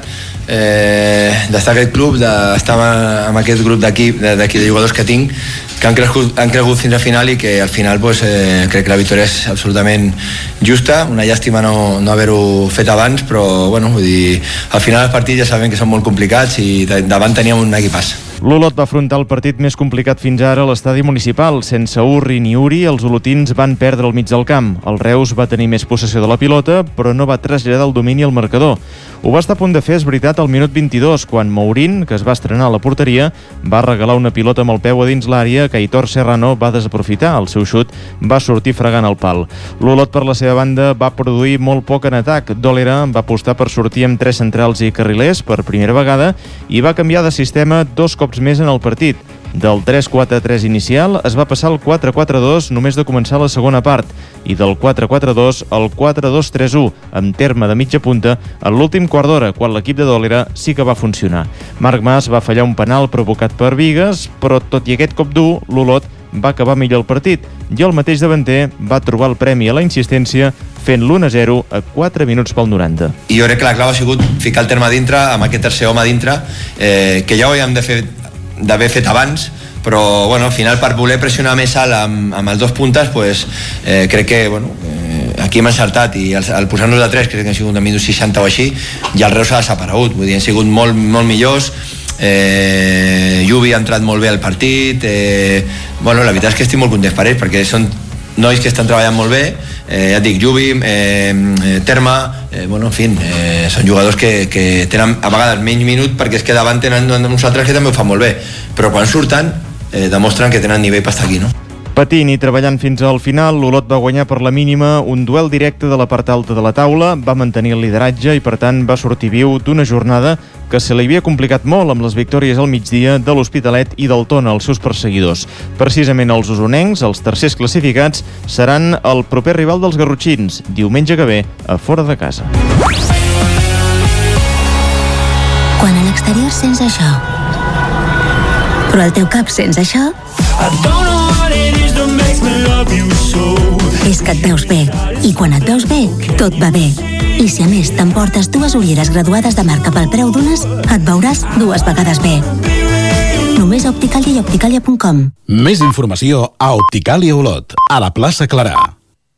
d'estar a aquest club, d'estar amb aquest grup d'equip, de jugadors que tinc, que han cregut fins al final i que al final crec que la victòria és absolutament justa. Una llàstima no haver-ho fet abans, però bueno, vull dir, al final els partits ja sabem que són molt complicats i davant teníem un equipàs. L'Olot va afrontar el partit més complicat fins ara a l'estadi municipal. Sense Urri ni Uri, els olotins van perdre el mig del camp. El Reus va tenir més possessió de la pilota, però no va traslladar el domini al marcador. Ho va estar a punt de fer, és veritat, al minut 22, quan Mourín, que es va estrenar a la porteria, va regalar una pilota amb el peu a dins l'àrea que Aitor Serrano va desaprofitar. El seu xut va sortir fregant el pal. L'Olot, per la seva banda, va produir molt poc en atac. Dolera va apostar per sortir amb 3 centrals i carrilers per primera vegada i va canviar de sistema 2 cops més en el partit. Del 3-4-3 inicial es va passar al 4-4-2 només de començar la segona part i del 4-4-2 al 4-2-3-1 amb terme de mitja punta a l'últim quart d'hora, quan l'equip de Dolera sí que va funcionar. Marc Mas va fallar un penal provocat per Bigues, però tot i aquest cop dur, l'Olot va acabar millor el partit i el mateix davanter va trobar el premi a la insistència fent l'1-0 a 4 minuts pel 90. I jo crec que la clau ha sigut ficar el terme a dintre, amb aquest tercer home a dintre, que ja ho havíem d'haver fet abans, però bueno, al final per voler pressionar més alt amb els dos puntes, crec que aquí hem encertat i al posar-nos de 3, crec que han sigut de minut 60 o així, i el Reus s'ha desaparegut, vull dir, han sigut molt millors. Lluvi ha entrat molt bé al partit, la veritat és que estic molt content per ells, perquè són nois que estan treballant molt bé, ja et dic, Lluvi, Terma, són jugadors que tenen a vegades menys minut perquè és que davant tenen uns altres que també ho fan molt bé, però quan surten demostren que tenen nivell per estar aquí, no? Patint i treballant fins al final, l'Olot va guanyar per la mínima un duel directe de la part alta de la taula, va mantenir el lideratge i per tant va sortir viu d'una jornada que se li havia complicat molt amb les victòries al migdia de l'Hospitalet i del Tona, els seus perseguidors. Precisament els usonencs, els tercers classificats, seran el proper rival dels garrotxins, diumenge que ve, a fora de casa. Quan a l'exterior sents això, però al teu cap sents això, és que et veus bé. I quan et veus bé, tot va bé. I si a més t'emportes 2 ulleres graduades de marca pel preu d'unes, et veuràs 2 vegades bé. Només a Opticalia i opticalia.com. Més informació a Opticalia Olot, a la plaça Clarà.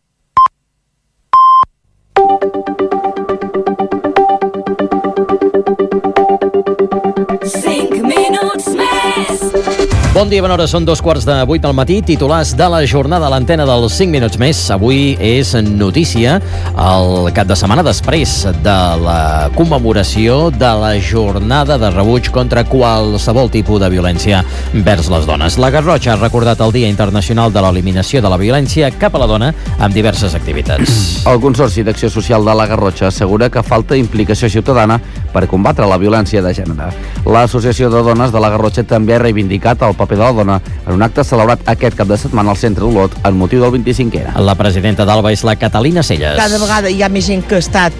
Bon dia, bona hora, són 2:15 del matí, titulars de la jornada a l'antena dels 5 minuts més. Avui és notícia el cap de setmana després de la commemoració de la jornada de rebuig contra qualsevol tipus de violència vers les dones. La Garrotxa ha recordat el Dia Internacional de l'Eliminació de la Violència cap a la dona amb diverses activitats. El Consorci d'Acció Social de la Garrotxa assegura que falta implicació ciutadana per combatre la violència de gènere. L'Associació de Dones de la Garrotxa també ha reivindicat el paper de la dona en un acte celebrat aquest cap de setmana al centre d'Olot en motiu del 25è. La presidenta d'Alba és la Catalina Celles. Cada vegada hi ha més gent que està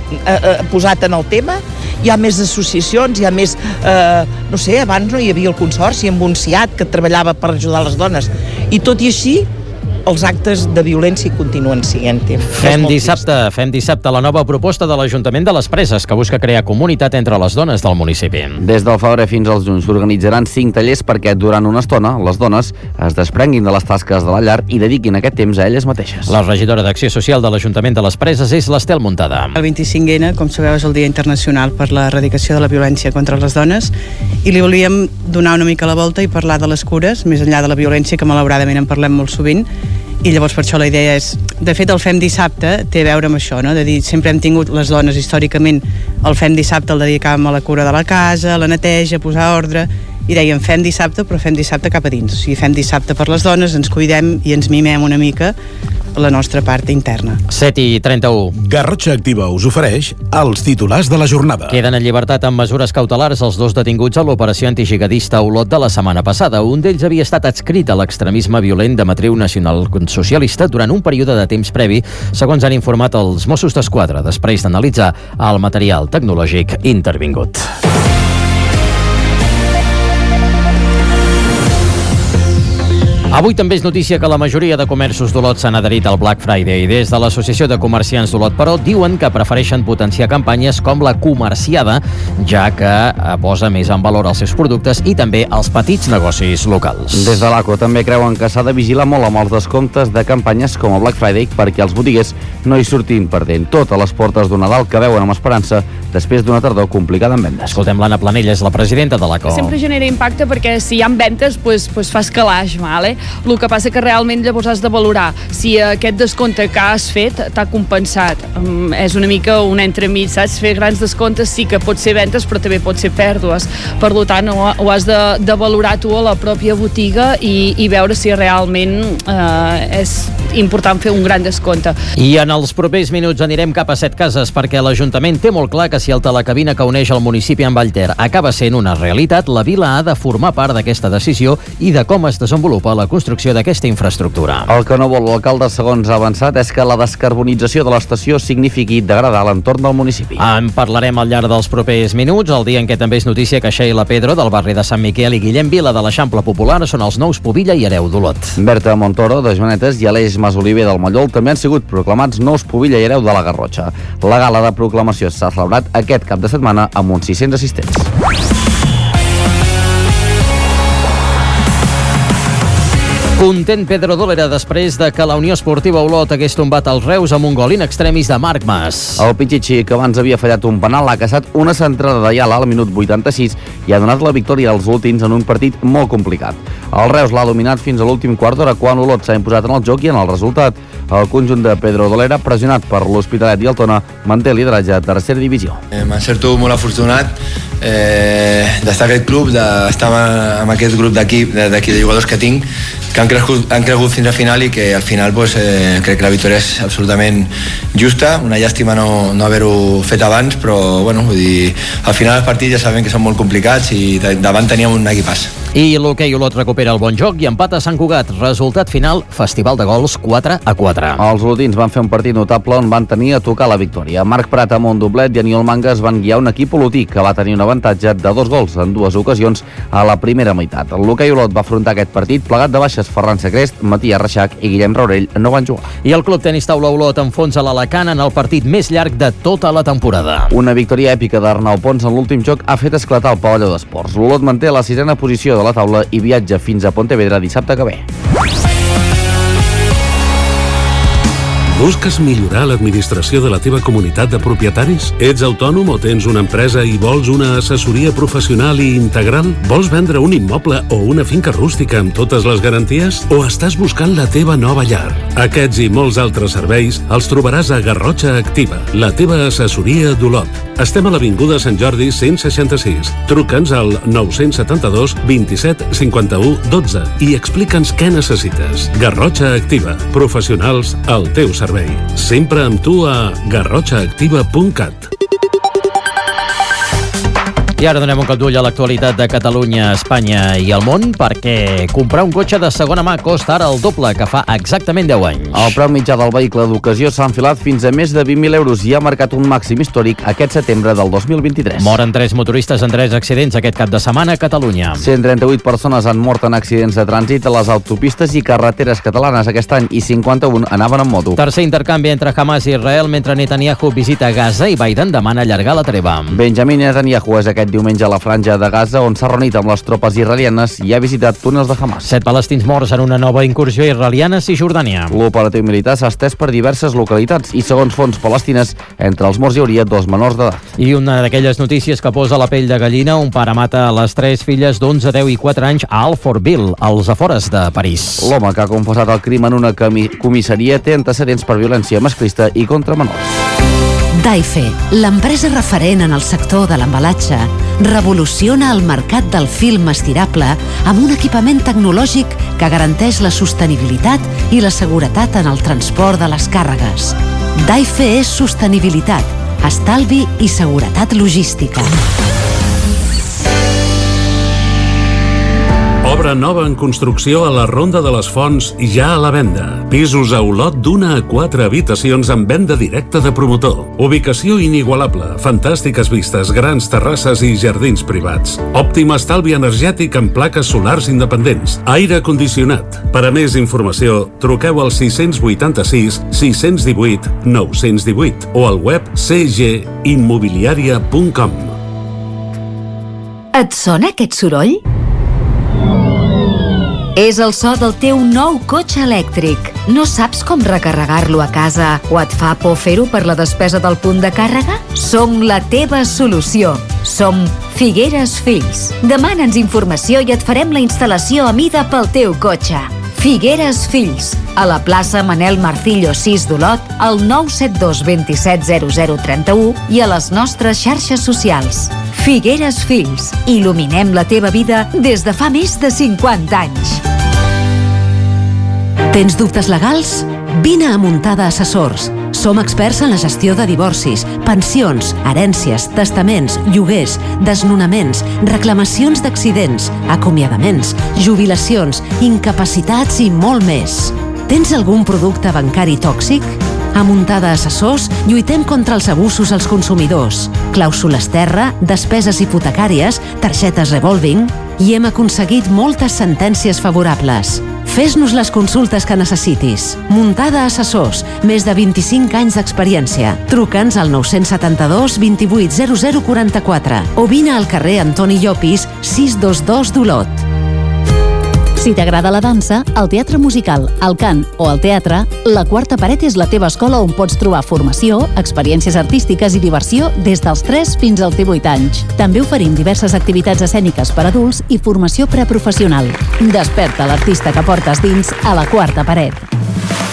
posat en el tema, hi ha més associacions, hi ha més... no sé, abans no hi havia el Consorci amb un CIAT que treballava per ajudar les dones. I tot i així, els actes de violència continuen sent. Fem dissabte la nova proposta de l'Ajuntament de les Preses, que busca crear comunitat entre les dones del municipi. Des del febrer fins al juny s'organitzaran 5 tallers perquè durant una estona les dones es desprenguin de les tasques de la llar i dediquin aquest temps a elles mateixes. La regidora d'Acció Social de l'Ajuntament de les Preses és l'Estel Muntada. El 25N, com sabeu, és el Dia Internacional per l'Erradicació de la Violència contra les Dones i li volíem donar una mica la volta i parlar de les cures, més enllà de la violència, que malauradament en parlem molt sovint. I llavors per això la idea és, de fet el Fem Dissabte té a veure amb això, no? De dir, sempre hem tingut les dones històricament, el Fem Dissabte el dedicàvem a la cura de la casa, a la neteja, a posar ordre, i dèiem fem dissabte, però fem dissabte cap a dins, o sigui, fem dissabte per les dones, ens cuidem i ens mimem una mica la nostra part interna. 7:31. Garrotxa Activa us ofereix els titulars de la jornada. Queden en llibertat amb mesures cautelars els 2 detinguts a l'operació antigigadista a Olot de la setmana passada. Un d'ells havia estat adscrit a l'extremisme violent de matriu nacional-socialista durant un període de temps previ, segons han informat els Mossos d'Esquadra, després d'analitzar el material tecnològic intervingut. Avui també és notícia que la majoria de comerços d'Olot s'han adherit al Black Friday. Des de l'Associació de Comerciants d'Olot, però, diuen que prefereixen potenciar campanyes com la comerciada, ja que posa més en valor els seus productes i també els petits negocis locals. Des de l'ACO també creuen que s'ha de vigilar molt amb els descomptes de campanyes com el Black Friday perquè els botiguers no hi surtin perdent tot a les portes d'un Nadal que veuen amb esperança després d'una tardor complicada en vendes. Escoltem l'Anna Planella, és la presidenta de l'ACO. Sempre genera impacte perquè si hi ha vendes, pues fas calaix, vale? El que passa que realment llavors has de valorar si aquest descompte que has fet t'ha compensat. És una mica un entremig, saps? Fer grans descomptes sí que pot ser vendes, però també pot ser pèrdues. Per tant, ho has de valorar tu a la pròpia botiga i veure si realment és important fer un gran descompte. I en els propers minuts anirem cap a Setcases perquè l'Ajuntament té molt clar que si el telecabina que uneix el municipi amb Vallter acaba sent una realitat, la vila ha de formar part d'aquesta decisió i de com es desenvolupa la construcció d'aquesta infraestructura. El que no vol l'alcalde, segons ha avançat, és que la descarbonització de l'estació signifiqui degradar l'entorn del municipi. En parlarem al llarg dels propers minuts, el dia en què també és notícia que Sheila Pedro, del barri de Sant Miquel, i Guillem Vila, de l'Eixample Popular, són els nous Pubilla i Hereu d'Olot. Berta Montoro, de Joanetes, i Aleix Masoliver, del Mallol, també han sigut proclamats nous Pubilla i Hereu de la Garrotxa. La gala de proclamació s'ha celebrat aquest cap de setmana amb uns 600 assistents. Content Pedro Dolera després de que la Unió Esportiva Olot hagués tombat els Reus amb un gol in extremis de Marc Mas. El Pichichi, que abans havia fallat un penal, ha caçat una centrada de Yala al minut 86 i ha donat la victòria als últims en un partit molt complicat. El Reus l'ha dominat fins a l'últim quart d'hora quan Olot s'ha imposat en el joc i en el resultat. El conjunt de Pedro Dolera, pressionat per l'Hospitalet i el Tona, manté el lideratge de tercera divisió. M'encerto molt afortunat d'estar a aquest club, d'estar amb aquest grup d'aquí de jugadors que tinc, que han cregut fins al final i que al final crec que la victòria és absolutament justa. Una llàstima no haver-ho fet abans, però bueno, vull dir, al final els partits ja sabem que són molt complicats i davant teníem un equipàs. I l'hoquei Olot recupera el bon joc i empata a Sant Cugat. Resultat final, festival de gols 4-4. Els olotins van fer un partit notable on van tenir a tocar la victòria. Marc Prat amb un doblet i Aniol Mangas van guiar un equip olotí que va tenir un avantatge de 2 gols en 2 ocasions a la primera meitat. L'hoquei Olot va afrontar aquest partit plegat de baixes. Ferran Segrest, Matías Reixac i Guillem Raurell no van jugar. I el Club Tenis Taula Olot enfonsa l'Alacant en el partit més llarg de tota la temporada. Una victòria èpica d'Arnau Pons en l'últim joc ha fet esclatar el pavelló d'esports. L'Olot manté la 6ª posició de la taula i viatja fins a Pontevedra dissabte que ve. Busques millorar l'administració de la teva comunitat de propietaris? Ets autònom o tens una empresa i vols una assessoria professional i integral? Vols vendre un immoble o una finca rústica amb totes les garanties? O estàs buscant la teva nova llar? Aquests i molts altres serveis els trobaràs a Garrotxa Activa, la teva assessoria d'Olot. Estem a l'Avinguda Sant Jordi 166. Truca'ns al 972 27 51 12 i explica'ns què necessites. Garrotxa Activa, professionals al teu servei. Sempre amb tu a garrotxaactiva.cat. I ara donem un cop d'ull a l'actualitat de Catalunya, Espanya i el món, perquè comprar un cotxe de segona mà costa ara el doble que fa exactament 10 anys. El preu mitjà del vehicle d'ocasió s'ha enfilat fins a més de 20.000 euros i ha marcat un màxim històric aquest setembre del 2023. Moren 3 motoristes en 3 accidents aquest cap de setmana a Catalunya. 138 persones han mort en accidents de trànsit a les autopistes i carreteres catalanes aquest any i 51 anaven en moto. Tercer intercanvi entre Hamas i Israel mentre Netanyahu visita Gaza i Biden demana allargar la treva. Benjamin Netanyahu és aquest diumenge a la franja de Gaza, on s'ha reunit amb les tropes israelianes i ha visitat túnels de Hamas. 7 palestins morts en una nova incursió israeliana a Cisjordània. L'operatiu militar s'ha estès per diverses localitats i, segons fonts palestines, entre els morts hi hauria 2 menors d'edat. I una d'aquelles notícies que posa la pell de gallina, un pare mata a les 3 filles d'11, 10 i 4 anys a Alfortville, als afores de París. L'home que ha confessat el crim en una comissaria té antecedents per violència masclista i contra menors. Daife, l'empresa referent en el sector de l'embalatge, revoluciona el mercat del film estirable amb un equipament tecnològic que garanteix la sostenibilitat i la seguretat en el transport de les càrregues. Daife és sostenibilitat, estalvi i seguretat logística. Obra nova en construcció a la Ronda de les Fonts ja a la venda. Pisos a Olot d'1 a 4 habitacions amb venda directa de promotor. Ubicació inigualable, fantàstiques vistes, grans terrasses i jardins privats. Òptim estalvi energètic amb plaques solars independents. Aire condicionat. Per a més informació, truqueu al 686 618 918 o al web cginmobiliaria.com. Et sona aquest soroll? És el so del teu nou cotxe elèctric. No saps com recarregar-lo a casa o et fa por fer-ho per la despesa del punt de càrrega? Som la teva solució. Som Figueres Fills. Demana'ns informació i et farem la instal·lació a mida pel teu cotxe. Figueres Fills, a la plaça Manel Marcillo 6 d'Olot, al 972 27 0031 i a les nostres xarxes socials. Figueres Fills, il·luminem la teva vida des de fa més de 50 anys. Tens dubtes legals? Vine a Muntada Assessors. Som experts en la gestió de divorcis, pensions, herències, testaments, lloguers, desnonaments, reclamacions d'accidents, acomiadaments, jubilacions, incapacitats i molt més. Tens algun producte bancari tòxic? A Muntada Assessors lluitem contra els abusos als consumidors, clàusules terra, despeses hipotecàries, targetes revolving i hem aconseguit moltes sentències favorables. Fes-nos les consultes que necessitis. Muntada Assessors, més de 25 anys d'experiència. Truca'ns al 972 28 0044 o vine al carrer Antoni Llopis 622 d'Olot. Si t'agrada la dansa, el teatre musical, el cant o el teatre, La Quarta Paret és la teva escola on pots trobar formació, experiències artístiques i diversió des dels 3 fins als 18 anys. També oferim diverses activitats escèniques per adults i formació preprofessional. Desperta l'artista que portes dins a La Quarta Paret.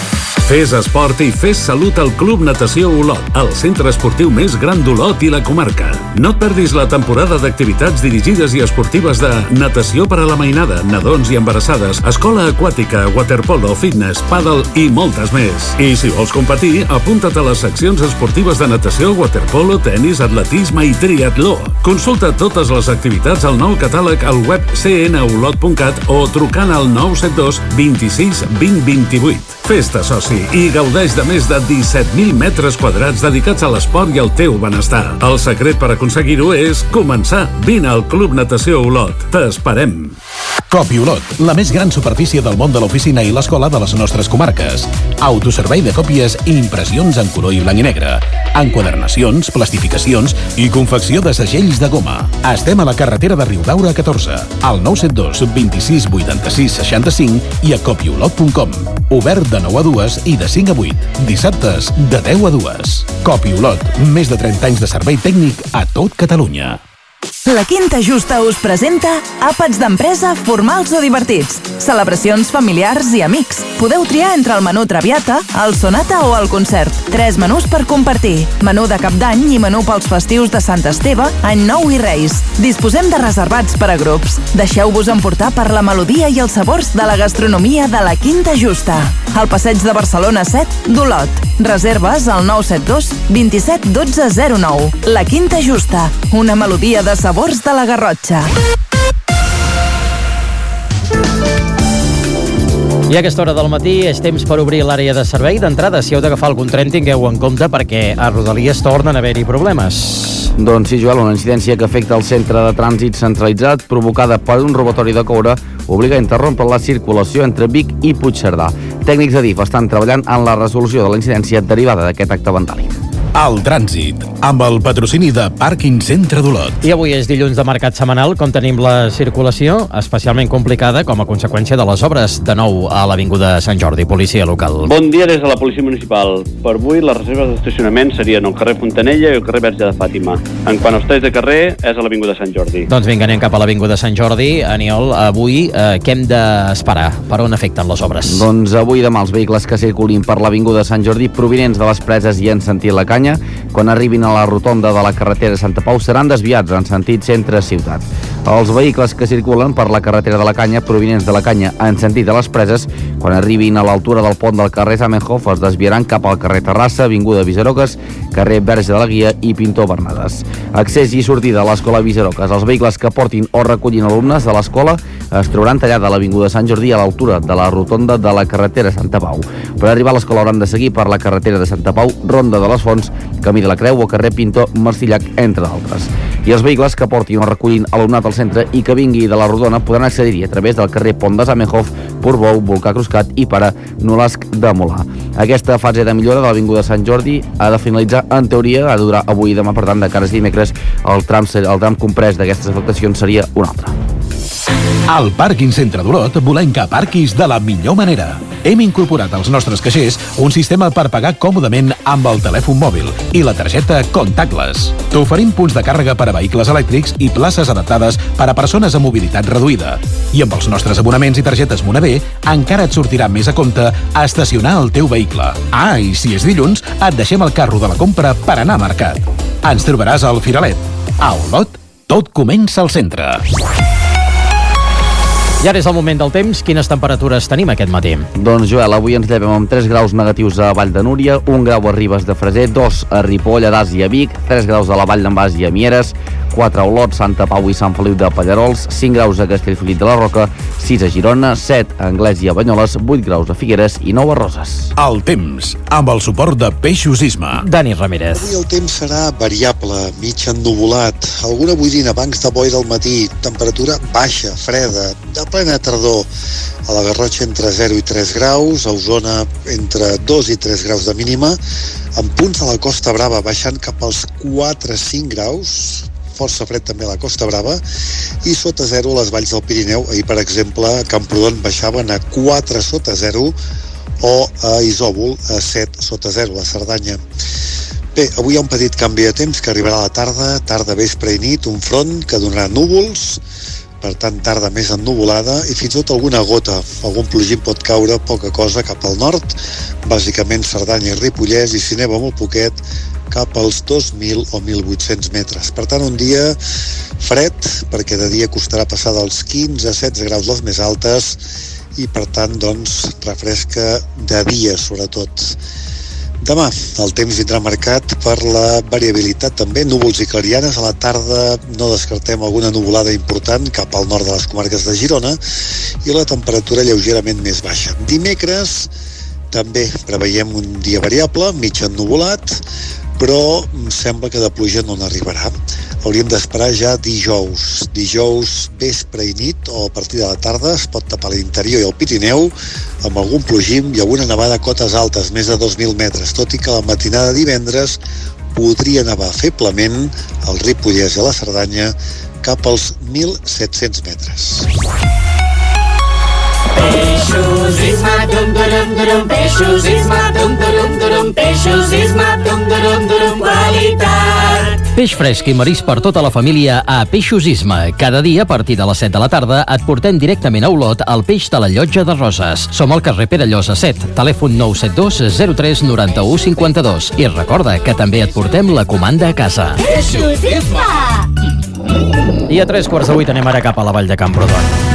Fes esport i fes salut al Club Natació Olot, el centre esportiu més gran d'Olot i la comarca. No et perdis la temporada d'activitats dirigides i esportives de natació per a la mainada, nadons i embarassades, escola aquàtica, waterpolo, fitness, pàdel i moltes més. I si vols competir, apunta't a les seccions esportives de natació, waterpolo, tenis, atletisme i triatló. Consulta totes les activitats al nou catàleg al web cnolot.cat o trucant al 972 26 20 28. Fes-te soci i gaudeix de més de 17.000 metres quadrats dedicats a l'esport i al teu benestar. El secret per aconseguir-ho és començar. Vine al Club Natació Olot. T'esperem. Copi Olot, la més gran superfície del món de l'oficina i l'escola de les nostres comarques. Autoservei de còpies i impressions en color i blanc i negre. Enquadernacions, plastificacions i confecció de segells de goma. Estem a la carretera de Riudaura 14, al 972 26 86 65 i a copiolot.com. Obert de 9 a 2 i de 5 a 8. Dissabtes, de 10 a 2. Copi Olot, més de 30 anys de servei tècnic a tot Catalunya. La Quinta Justa us presenta àpats d'empresa formals o divertits, celebracions familiars i amics. Podeu triar entre el menú Traviata, el Sonata o el concert. 3 menús per compartir. Menú de Cap d'Any i menú pels festius de Sant Esteve, Any Nou i Reis. Disposem de reservats per a grups. Deixeu-vos emportar per la melodia i els sabors de la gastronomia de la Quinta Justa. Al passeig de Barcelona 7 d'Olot. Reserves al 972 27 12 09. La Quinta Justa, una melodia de sabors de la Garrotxa. I a aquesta hora del matí és temps per obrir l'àrea de servei. D'entrada, si heu d'agafar algun tren, tingueu en compte perquè a Rodalies tornen a haver-hi problemes. Doncs sí, Joel, una incidència que afecta el centre de trànsit centralitzat provocada per un robatori de coure obliga a interrompre la circulació entre Vic i Puigcerdà. Tècnics de DIF estan treballant en la resolució de la incidència derivada d'aquest acte vandàlic. El trànsit, amb el patrocini de Pàrquing Centre d'Olot. I avui és dilluns de mercat setmanal, com tenim la circulació especialment complicada com a conseqüència de les obres de nou a l'Avinguda Sant Jordi, policia local. Bon dia des de la policia municipal. Per avui les reserves d'estacionament serien el carrer Fontanella i el carrer Verge de Fàtima. En quant als talls de carrer, és a l'Avinguda Sant Jordi. Doncs vinga, anem cap a l'Avinguda Sant Jordi. Aniol, avui què hem d'esperar? Per on afecten les obres? Doncs avui i demà els vehicles que circulin per l'Avinguda Sant Jordi provinents de les Preses i en sentit la Canya, quan arribin a la rotonda de la carretera de Santa Pau, seran desviats en sentit centre-ciutat. Els vehicles que circulen per la carretera de la Canya, provinents de la Canya en sentit de les Preses, quan arribin a l'altura del pont del carrer Zamenhof, es desviaran cap al carrer Terrassa, avinguda Viceroques, carrer Verge de la Guia i Pintor Bernades. Accés i sortida a l'escola Viceroques. Els vehicles que portin o recollin alumnes de l'escola es trobaran tallada a l'avinguda Sant Jordi a l'altura de la rotonda de la carretera Santa Pau. Per arribar a l'escola hauran de seguir per la carretera de Santa Pau, Ronda de les Fonts, Camí de la Creu o carrer Pintor Marcillac, entre d'altres. I els vehicles que portin o recollin alumnat al centre i que vingui de la Rodona podran accedir-hi a través del carrer Pont de Zamenhof, Portbou, Volcà Cruscat i Pare Nolasc de Molà. Aquesta fase de millora de l'Avinguda Sant Jordi ha de finalitzar, en teoria, ha de durar avui i demà, per tant, de cara a dimecres, el tram comprès d'aquestes afectacions seria un altre. Al Pàrquing Centre d'Olot volem que aparquis de la millor manera. Hem incorporat als nostres caixers un sistema per pagar còmodament amb el telèfon mòbil i la targeta Contactless. T'oferim punts de càrrega per a vehicles elèctrics i places adaptades per a persones amb mobilitat reduïda. I amb els nostres abonaments i targetes Monavé encara et sortirà més a compte a estacionar el teu vehicle. Ah, i si és dilluns, et deixem el carro de la compra per anar a mercat. Ens trobaràs al Firalet. A Olot, tot comença al centre. I ara és el moment del temps. Quines temperatures tenim aquest matí? Doncs, Joel, avui ens llevem amb 3 graus negatius a Vall de Núria, 1 grau a Ribes de Freser, 2 a Ripoll, a Das i a Vic, 3 graus a la Vall d'en Bas i a Mieres, 4 a Olot, Santa Pau i Sant Feliu de Pallarols, 5 graus a Castellfollit de la Roca, 6 a Girona, 7 a Anglès i a Banyoles, 8 graus a Figueres i 9 a Roses. El temps, amb el suport de Peixos Isma. Dani Ramírez. Avui el temps serà variable, mig ennuvolat, alguna boirina, bancs de boira al matí, temperatura baixa, freda, de plena tardor. A la Garrotxa entre 0 i 3 graus, a Osona entre 2 i 3 graus de mínima, en punts de la Costa Brava baixant cap als 4-5 graus, força fred també a la Costa Brava, i sota 0 a les valls del Pirineu. Ahir, per exemple, a Camprodon baixaven a 4 sota 0 o a Isòvol a 7 sota 0, a Cerdanya. Bé, avui hi ha un petit canvi de temps que arribarà a la tarda, vespre i nit, un front que donarà núvols, per tant tarda més ennuvolada i fins i tot alguna gota, algun plogim pot caure, poca cosa cap al nord, bàsicament Cerdanya i Ripollès, i si neva molt poquet cap als 2.000 o 1.800 metres. Per tant, un dia fred, perquè de dia costarà passar dels 15 a 16 graus les més altes i, per tant, doncs, refresca de dia, sobretot. Demà el temps vindrà marcat per la variabilitat també, núvols i clarianes. A la tarda no descartem alguna nuvolada important cap al nord de les comarques de Girona i la temperatura lleugerament més baixa. Dimecres també preveiem un dia variable, mig ennuvolat, però sembla que de pluja no n'arribarà. Hauríem d'esperar ja dijous vespre i nit o a partir de la tarda es pot tapar l'interior i el Pirineu amb algun plogim i alguna nevada a cotes altes, més de 2.000 metres, tot i que la matinada de divendres podria nevar feblement al Ripollès i a la Cerdanya cap als 1.700 metres. Peixos Isma, dum-durum-durum, Peixos Isma, dum-durum-durum, Peixos Isma, dum-durum-durum, qualitat. Peix fresc i marisc per tota la família a Peixos Isma. Cada dia, a partir de les 7 de la tarda, et portem directament a Olot el peix de la Llotja de Roses. Som al carrer Perellosa 7, telèfon 972 03 91 52. I recorda que també et portem la comanda a casa. Peixos Isma! I a 7:45 anem ara cap a la Vall de Camprodon.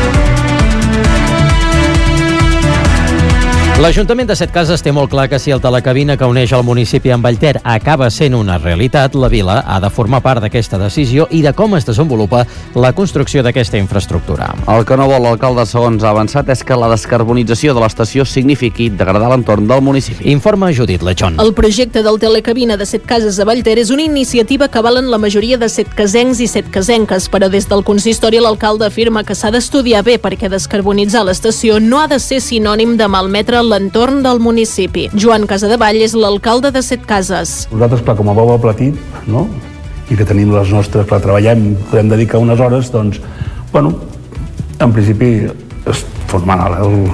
L'Ajuntament de Setcases té molt clar que si el telecabina que uneix el municipi amb Vallter acaba sent una realitat, la vila ha de formar part d'aquesta decisió i de com es desenvolupa la construcció d'aquesta infraestructura. El que no vol l'alcalde, segons ha avançat, és que la descarbonització de l'estació signifiqui degradar l'entorn del municipi. Informa Judit Lechón. El projecte del telecabina de Setcases a Vallter és una iniciativa que avalen la majoria de setcasencs i setcasenques, però des del consistori l'alcalde afirma que s'ha d'estudiar bé perquè descarbonitzar l'estació no ha de ser sinònim de malmetre l'entorn del municipi. Joan Casadevall és l'alcalde de Setcases. Nosaltres, clar, com a poble petit, no?, i que tenim les nostres, clar, treballem, podem dedicar unes hores, doncs, bueno, en principi és formal,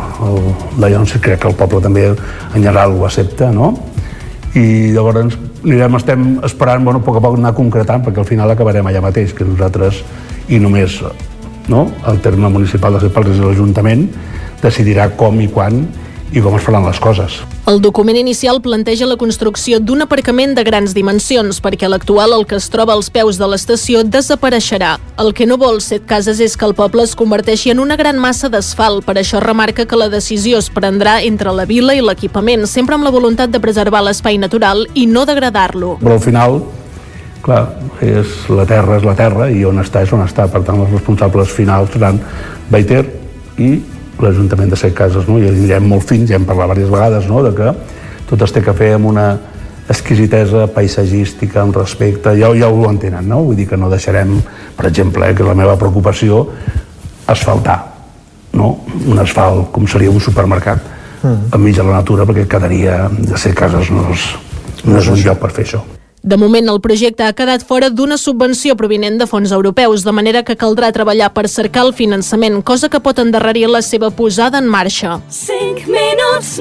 doncs crec que el poble també en general ho accepta, no?, i llavors estem esperant, bueno, a poc anar concretant, perquè al final acabarem allà mateix, que nosaltres, i només, no?, el terme municipal de Setcases i l'Ajuntament decidirà com i quan i com es faran les coses. El document inicial planteja la construcció d'un aparcament de grans dimensions, perquè l'actual, el que es troba als peus de l'estació, desapareixerà. El que no vol Setcases és que el poble es converteixi en una gran massa d'asfalt. Per això remarca que la decisió es prendrà entre la vila i l'equipament, sempre amb la voluntat de preservar l'espai natural i no degradar-lo. Però al final, clar, la terra i on està és on està. Per tant, els responsables finals seran Vallter i l'Ajuntament de Setcases, no? I anirem molt fins, ja hem parlat diverses vegades, no?, de que tot es té que fer amb una exquisitesa paisatgística, amb respecte, ja ho entenen, no? Vull dir que no deixarem, per exemple, que la meva preocupació, asfaltar, no? Un asfalt com seria un supermercat enmig de la natura, perquè quedaria de Setcases no és un lloc per fer això. De moment, el projecte ha quedat fora d'una subvenció provinent de fons europeus, de manera que caldrà treballar per cercar el finançament, cosa que pot endarrerir la seva posada en marxa. 5 minuts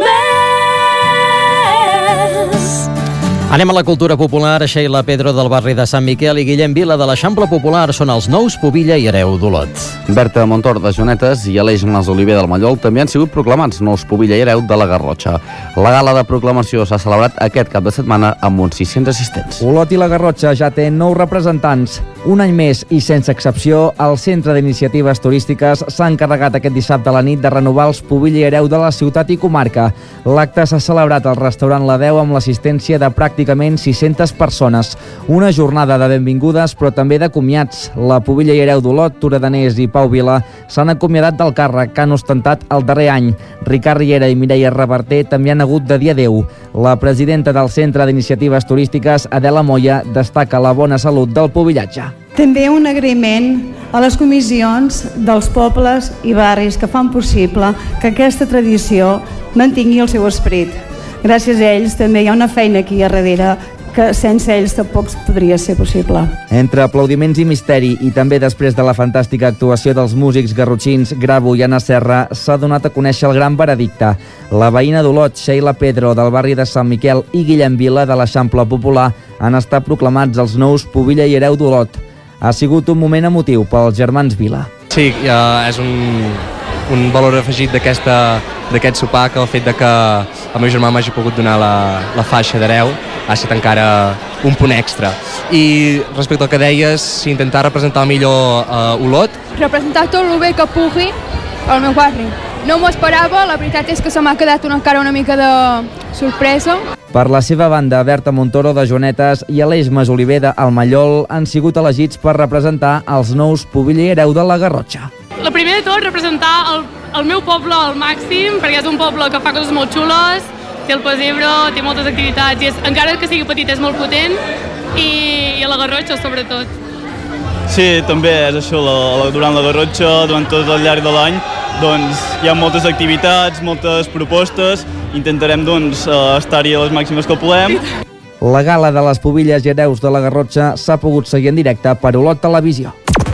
més. Anem a la cultura popular. Sheila Pedro del barri de Sant Miquel i Guillem Vila de l'Eixample Popular són els nous Pubilla i Hereu d'Olot. Berta Montor de Jonetes i Aleix Mas Oliver del Mallol també han sigut proclamats nous Pubilla i Hereu de la Garrotxa. La gala de proclamació s'ha celebrat aquest cap de setmana amb uns 600 assistents. Olot i la Garrotxa ja té 9 representants. Un any més i sense excepció, el Centre d'Iniciatives Turístiques s'ha encarregat aquest dissabte a la nit de renovar els Pubilla i Hereu de la ciutat i comarca. L'acte s'ha celebrat al restaurant La Deu amb l'assistència de pràcticament 600 persones. Una jornada de benvingudes, però també de comiats. La Pubilla i Hereu d'Olot, Tura Danés i Pau Vila s'han acomiadat del càrrec que han ostentat el darrer any. Ricard Riera i Mireia Reverter també han hagut de dir adeu. La presidenta del Centre d'Iniciatives Turístiques, Adela Moya, destaca la bona salut del pubillatge. També un agraïment a les comissions dels pobles i barris que fan possible que aquesta tradició mantingui el seu esperit. Gràcies a ells també hi ha una feina aquí a darrere que sense ells tampoc podria ser possible. Entre aplaudiments i misteri i també després de la fantàstica actuació dels músics garrotxins Gravo i Anna Serra s'ha donat a conèixer el gran veredicte. La veïna d'Olot, Sheila Pedro del barri de Sant Miquel i Guillem Vila de l'Eixample Popular han estat proclamats els nous Pubilla i Hereu d'Olot. Ha sigut un moment emotiu pels germans Vila. Sí, és un valor afegit d'aquest sopar, que el fet de que el meu germà m'hagi pogut donar la faixa d'hereu ha estat encara un punt extra. I respecte al que deies, intentar representar el millor Olot. Representar tot el bé que pugui al meu barri. No m'ho esperava, la veritat és que se m'ha quedat encara una mica de sorpresa. Per la seva banda, Berta Montoro de Joanetes i Aleix Masoliver del Mallol han sigut elegits per representar els nous Pubilla i Hereu de la Garrotxa. La primera de tot, representar el meu poble al màxim, perquè és un poble que fa coses molt xules, té el pessebre, té moltes activitats, i encara que sigui petit és molt potent, i a la Garrotxa sobretot. Sí, també és això, durant la Garrotxa, durant tot el llarg de l'any, doncs hi ha moltes activitats, moltes propostes, intentarem doncs estar-hi a les màximes que puguem. La gala de les Pubilles i Hereus de la Garrotxa s'ha pogut seguir en directe per Olot Televisió.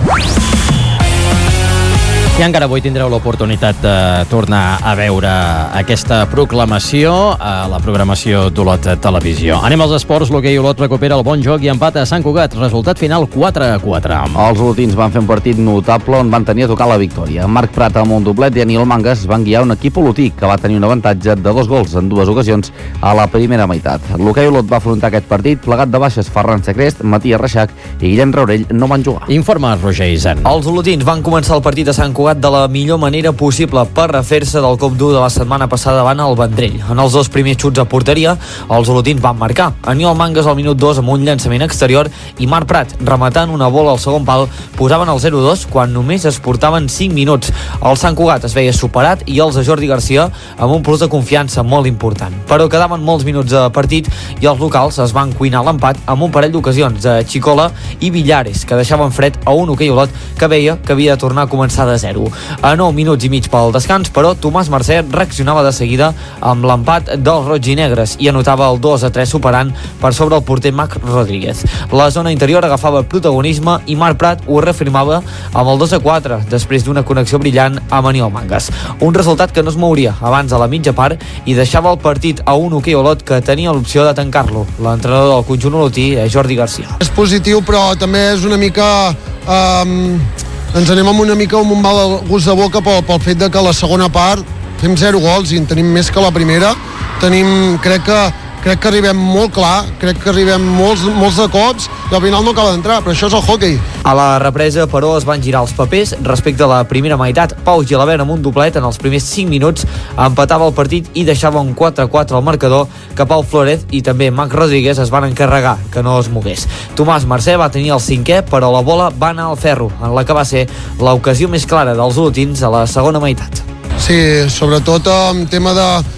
I encara avui tindreu l'oportunitat de tornar a veure aquesta proclamació a la programació d'Olot Televisió. Anem als esports. L'hoquei Olot recupera el bon joc i empat a Sant Cugat. Resultat final 4-4. Els olotins van fer un partit notable on van tenir a tocar la victòria. Marc Prat amb un doblet i Aniol Mangas van guiar un equip olotí que va tenir un avantatge de 2 gols en 2 ocasions a la primera meitat. L'hoquei Olot va afrontar aquest partit plegat de baixes. Ferran Secrest, Matías Reixac i Guillem Raurell no van jugar. Informa Roger Isern. Els olotins van començar el partit a Sant Cugat de la millor manera possible per refer-se del cop dur de la setmana passada davant el Vendrell. En els 2 primers xuts a porteria, els olotins van marcar. Aniol Mangas al minut 2 amb un llançament exterior i Marc Prat, rematant una bola al segon pal, posaven el 0-2 quan només es portaven 5 minuts. El Sant Cugat es veia superat i els de Jordi Garcia amb un plus de confiança molt important. Però quedaven molts minuts de partit i els locals es van cuinar l'empat amb un parell d'ocasions de Xicola i Villares, que deixaven fred a un hoquei Olot que veia que havia de tornar a començar de 0. A 9 minuts i mig pel descans, però Tomàs Mercè reaccionava de seguida amb l'empat dels roig i negres i anotava el 2-3 superant per sobre el porter Marc Rodríguez. La zona interior agafava protagonisme i Marc Prat ho reafirmava amb el 2-4 després d'una connexió brillant amb Aniol Mangas. Un resultat que no es mouria abans de la mitja part i deixava el partit a un hoquei Olot que tenia l'opció de tancar-lo. L'entrenador del conjunt olotí és Jordi Garcia. És positiu, però també és una mica... ens anem amb una mica amb un mal gust de boca pel fet de que a la segona part fem 0 gols i en tenim més que la primera. Crec que arribem molt clar, crec que arribem molts de cops i al final no acaba d'entrar, però això és el hoquei. A la represa, però, es van girar els papers respecte a la primera meitat. Pau Gilabert amb un doblet en els primers 5 minuts empatava el partit i deixava un 4-4 al marcador que Pau Flórez i també Marc Rodríguez es van encarregar que no es mogués. Tomàs Mercè va tenir el 5è, però la bola va anar al ferro, en la que va ser l'ocasió més clara dels olotins a la segona meitat. Sí, sobretot en tema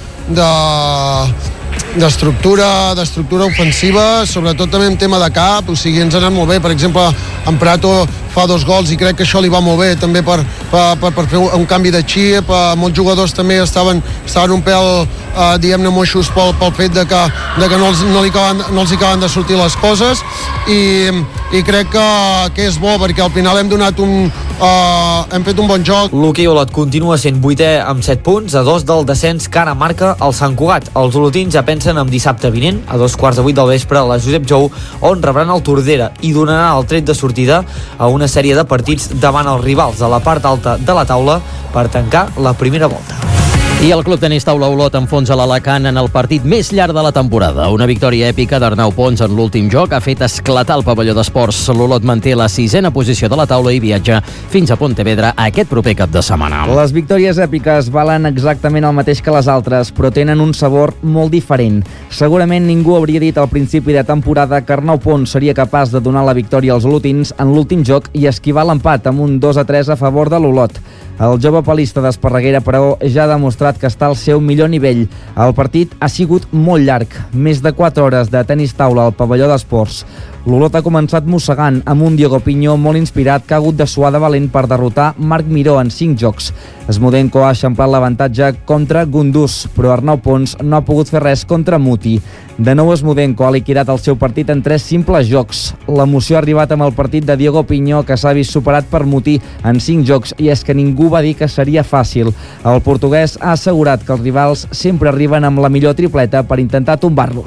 d'estructura ofensiva, sobretot també en tema de cap, o sigui, ens ha anat molt bé. Per exemple, en Prato fa 2 gols i crec que això li va molt bé també per fer un canvi de xip. Molts jugadors també estaven un pèl diguem-ne moixos pel fet de que no els acaben de sortir les coses i crec que és bo perquè al final hem fet un bon joc. L'hoquei Olot continua sent 8è amb 7 punts, a 2 del descens que ara marca el Sant Cugat. Els olotins ja pensen en dissabte vinent, a 7:15 del vespre, a la Josep Jou, on rebran el Tordera i donarà el tret de sortida a una sèrie de partits davant els rivals a la part alta de la taula per tancar la primera volta. I el Club Tenis Taula Olot enfonsa l'Alacant en el partit més llarg de la temporada. Una victòria èpica d'Arnau Pons en l'últim joc ha fet esclatar el pavelló d'esports. L'Olot manté la 6a posició de la taula i viatja fins a Pontevedra aquest proper cap de setmana. Les victòries èpiques valen exactament el mateix que les altres, però tenen un sabor molt diferent. Segurament ningú hauria dit al principi de temporada que Arnau Pons seria capaç de donar la victòria als olotins en l'últim joc i esquivar l'empat amb un 2-3 a favor de l'Olot. El jove palista d'Esparreguera, però, ja ha demostrat que està al seu millor nivell. El partit ha sigut molt llarg, més de 4 hores de tenis taula al pavelló d'esports. L'Olot ha començat mossegant amb un Diego Pinyó molt inspirat que ha hagut de suar de valent per derrotar Marc Miró en 5 jocs. Smodenko ha eixamplat l'avantatge contra Gundús, però Arnau Pons no ha pogut fer res contra Muti. De nou Smodenko ha liquidat el seu partit en 3 simples jocs. L'emoció ha arribat amb el partit de Diego Pinyó, que s'ha vist superat per Muti en 5 jocs, i és que ningú va dir que seria fàcil. El portuguès ha assegurat que els rivals sempre arriben amb la millor tripleta per intentar tombar-los.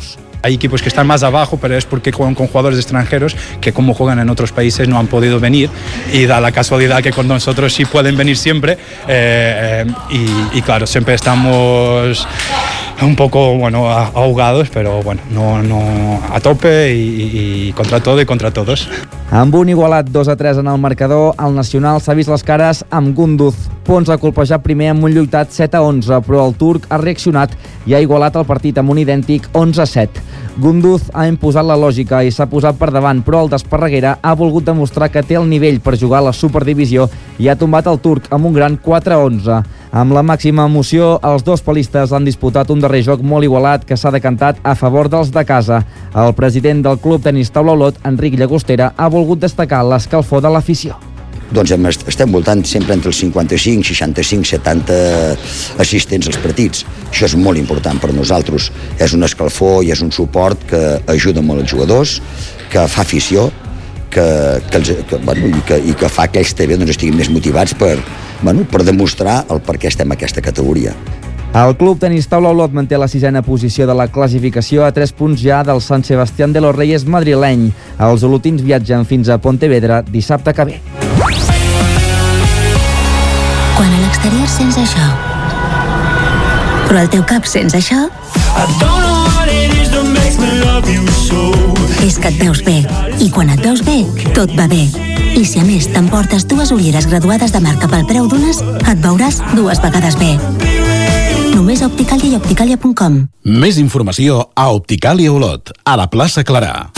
hay equipos que están más abajo, pero es porque juegan con jugadores extranjeros que como juegan en otros países no han podido venir, y da la casualidad que con nosotros sí pueden venir siempre, y claro, siempre estamos un poco ahogados, pero bueno, no a tope y contra todo y contra todos. Amb un igualat 2-3 en el marcador, el Nacional s'ha vist les cares amb Gündüz. Pons ha colpejat primer amb un lluitat 7-11, però el turc ha reaccionat i ha igualat el partit amb un idèntic 11-7. Gündüz ha imposat la lògica i s'ha posat per davant, però el d'Esparreguera ha volgut demostrar que té el nivell per jugar a la Superdivisió i ha tombat el turc amb un gran 4-11. Amb la màxima emoció, els dos palistes han disputat un darrer joc molt igualat que s'ha decantat a favor dels de casa. El president del Club Tenis Taula Olot, Enric Llagostera, ha volgut destacar l'escalfor de l'afició. Doncs estem voltant sempre entre els 55, 65, 70 assistents als partits. Això és molt important per nosaltres. És un escalfor i és un suport que ajuda molt els jugadors, que fa afició, i que fa que ells també estiguin més motivats per demostrar el per què estem en aquesta categoria. El Club Tenis Taula Olot manté la 6a posició de la classificació a 3 punts ja del Sant Sebastián de los Reyes madrileny. Els olotins viatgen fins a Pontevedra dissabte que ve. Quan a l'exterior sents això, però al teu cap sents això, és que et veus bé. I quan et veus bé, tot va bé. I si a més t'emportes 2 ulleres graduades de marca pel preu d'unes, et veuràs 2 vegades bé. Només a Opticalia i opticalia.com. Més informació a Opticalia Olot, a la plaça Clarà.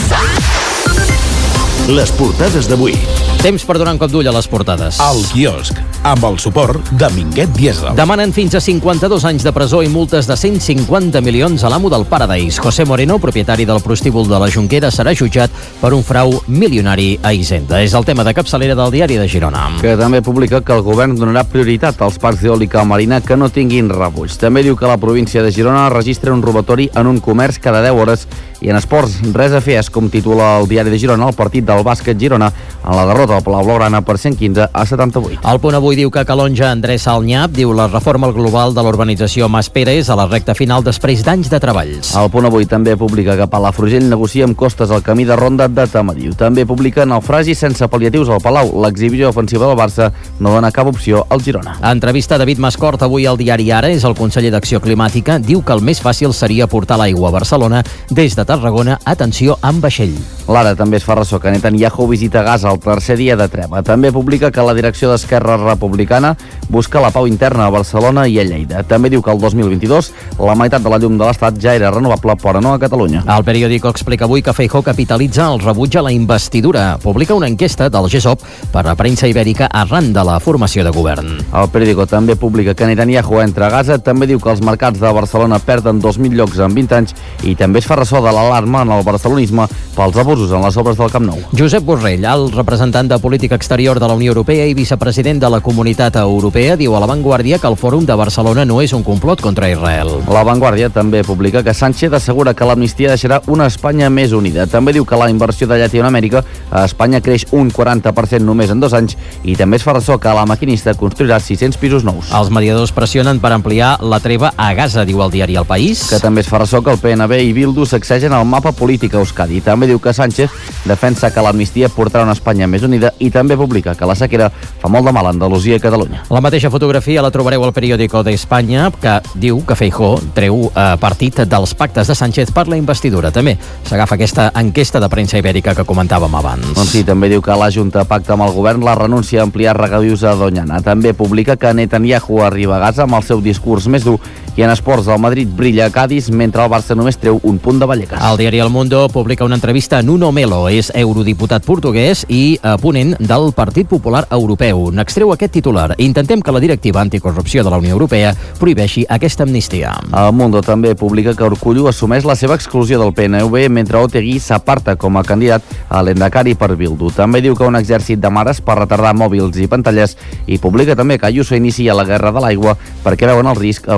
Les portades d'avui. Temps per donar un cop d'ull a les portades. El quiosc, amb el suport de Minguet Diesel. Demanen fins a 52 anys de presó i multes de 150 milions a l'amo del Paradise. José Moreno, propietari del prostíbul de la Jonquera, serà jutjat per un frau milionari a Hisenda. És el tema de capçalera del Diari de Girona. Que també publica que el govern donarà prioritat als parcs d'eòlica marina que no tinguin rebuig. També diu que la província de Girona registra un robatori en un comerç cada 10 hores. I en esports, res a fer, és com titula el Diari de Girona el partit del bàsquet Girona en la derrota del Palau Blaugrana per 115 a 78. El Punt Avui diu que Calonja endreça el nyap, diu la reforma global de l'urbanització Mas Pérez a la recta final després d'anys de treballs. El Punt Avui també publica que Palafrugell negocia amb Costes el camí de ronda de Tamariu. També publica naufragi sense pal·liatius al Palau. L'exhibició ofensiva del Barça no dona cap opció al Girona. Entrevista a David Mascort avui al diari Ara, és el conseller d'Acció Climàtica, diu que el més fàcil seria portar l'aigua a Barcelona des de Tarragona, atenció, amb vaixell. L'Ara també es fa ressò que Netanyahu visita Gaza el tercer dia de treva. També publica que la direcció d'Esquerra Republicana busca la pau interna a Barcelona i a Lleida. També diu que el 2022 la meitat de la llum de l'Estat ja era renovable, però no a Catalunya. El periòdico explica avui que Feijóo capitalitza el rebuig a la investidura. Publica una enquesta del GESOP per a premsa ibèrica arran de la formació de govern. El periòdico també publica que Netanyahu entra a Gaza. També diu que els mercats de Barcelona perden 2.000 llocs en 20 anys i també es fa ressò de l'alarma en el barcelonisme pels abusos en les obres del Camp Nou. Josep Borrell, el representant de política exterior de la Unió Europea i vicepresident de la Comunitat Europea, diu a La Vanguardia que el Fòrum de Barcelona no és un complot contra Israel. La Vanguardia també publica que Sánchez assegura que l'amnistia deixarà una Espanya més unida. També diu que la inversió de Llatinoamèrica a Espanya creix un 40% només en 2 anys i també es fa ressò que la maquinista construirà 600 pisos nous. Els mediadors pressionen per ampliar la treva a Gaza, diu el diari El País. Que també es fa ressò que el PNB i Bildu sacsegen el mapa polític a Euskadi. També diu que Sánchez defensa que l'amnistia portarà una Espanya més unida i també publica que la sequera fa molt de mal a Andalusia i Catalunya. La mateixa fotografia la trobareu al periòdico d'Espanya, que diu que Feijóo treu partit dels pactes de Sánchez per la investidura. També s'agafa aquesta enquesta de premsa ibèrica que comentàvem abans. Doncs sí, també diu que la Junta pacta amb el govern la renúncia a ampliar regadius a Doñana. També publica que Netanyahu arriba a Gaza amb el seu discurs més dur i en esports el Madrid brilla a Cádiz mentre el Barça només treu un punt de Vallecas. El diari El Mundo publica una entrevista a Nuno Melo, és eurodiputat portuguès i ponent del Partit Popular Europeu. N'extreu aquest titular: intentem que la directiva anticorrupció de la Unió Europea prohibeixi aquesta amnistia. El Mundo també publica que Urkullu assumeix la seva exclusió del PNV mentre Otegi s'aparta com a candidat a l'Endacari per Bildu. També diu que un exèrcit de mares per retardar mòbils i pantalles i publica també que Ayuso inicia la guerra de l'aigua perquè veuen el risc al subministre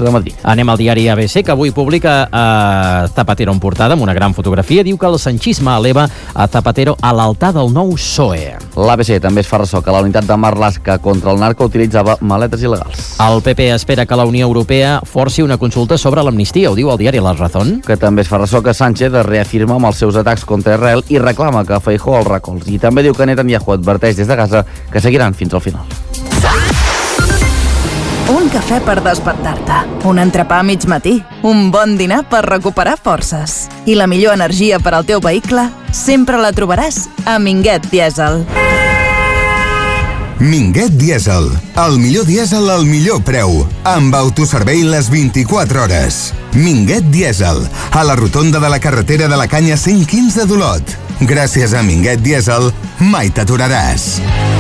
de Madrid. Anem al diari ABC, que avui publica Zapatero en portada, amb una gran fotografia. Diu que el sanchisme eleva a Zapatero a l'altar del nou PSOE. L'ABC també es fa ressò que la unitat de Marlaska contra el narco utilitzava maletes il·legals. El PP espera que la Unió Europea forci una consulta sobre l'amnistia, ho diu el diari La Razón. Que també es fa ressò que Sánchez es reafirma amb els seus atacs contra Israel i reclama que Feijóo el recolzi. I també diu que Netanyahu adverteix des de Gaza que seguiran fins al final. Un cafè per despertar-te, un entrepà a mig matí, un bon dinar per recuperar forces. I la millor energia per al teu vehicle sempre la trobaràs a Minguet Dièsel. Minguet Dièsel, el millor dièsel al millor preu, amb autoservei les 24 hores. Minguet Dièsel, a la rotonda de la carretera de la Canya 115 d'Olot. Gràcies a Minguet Dièsel, mai t'aturaràs.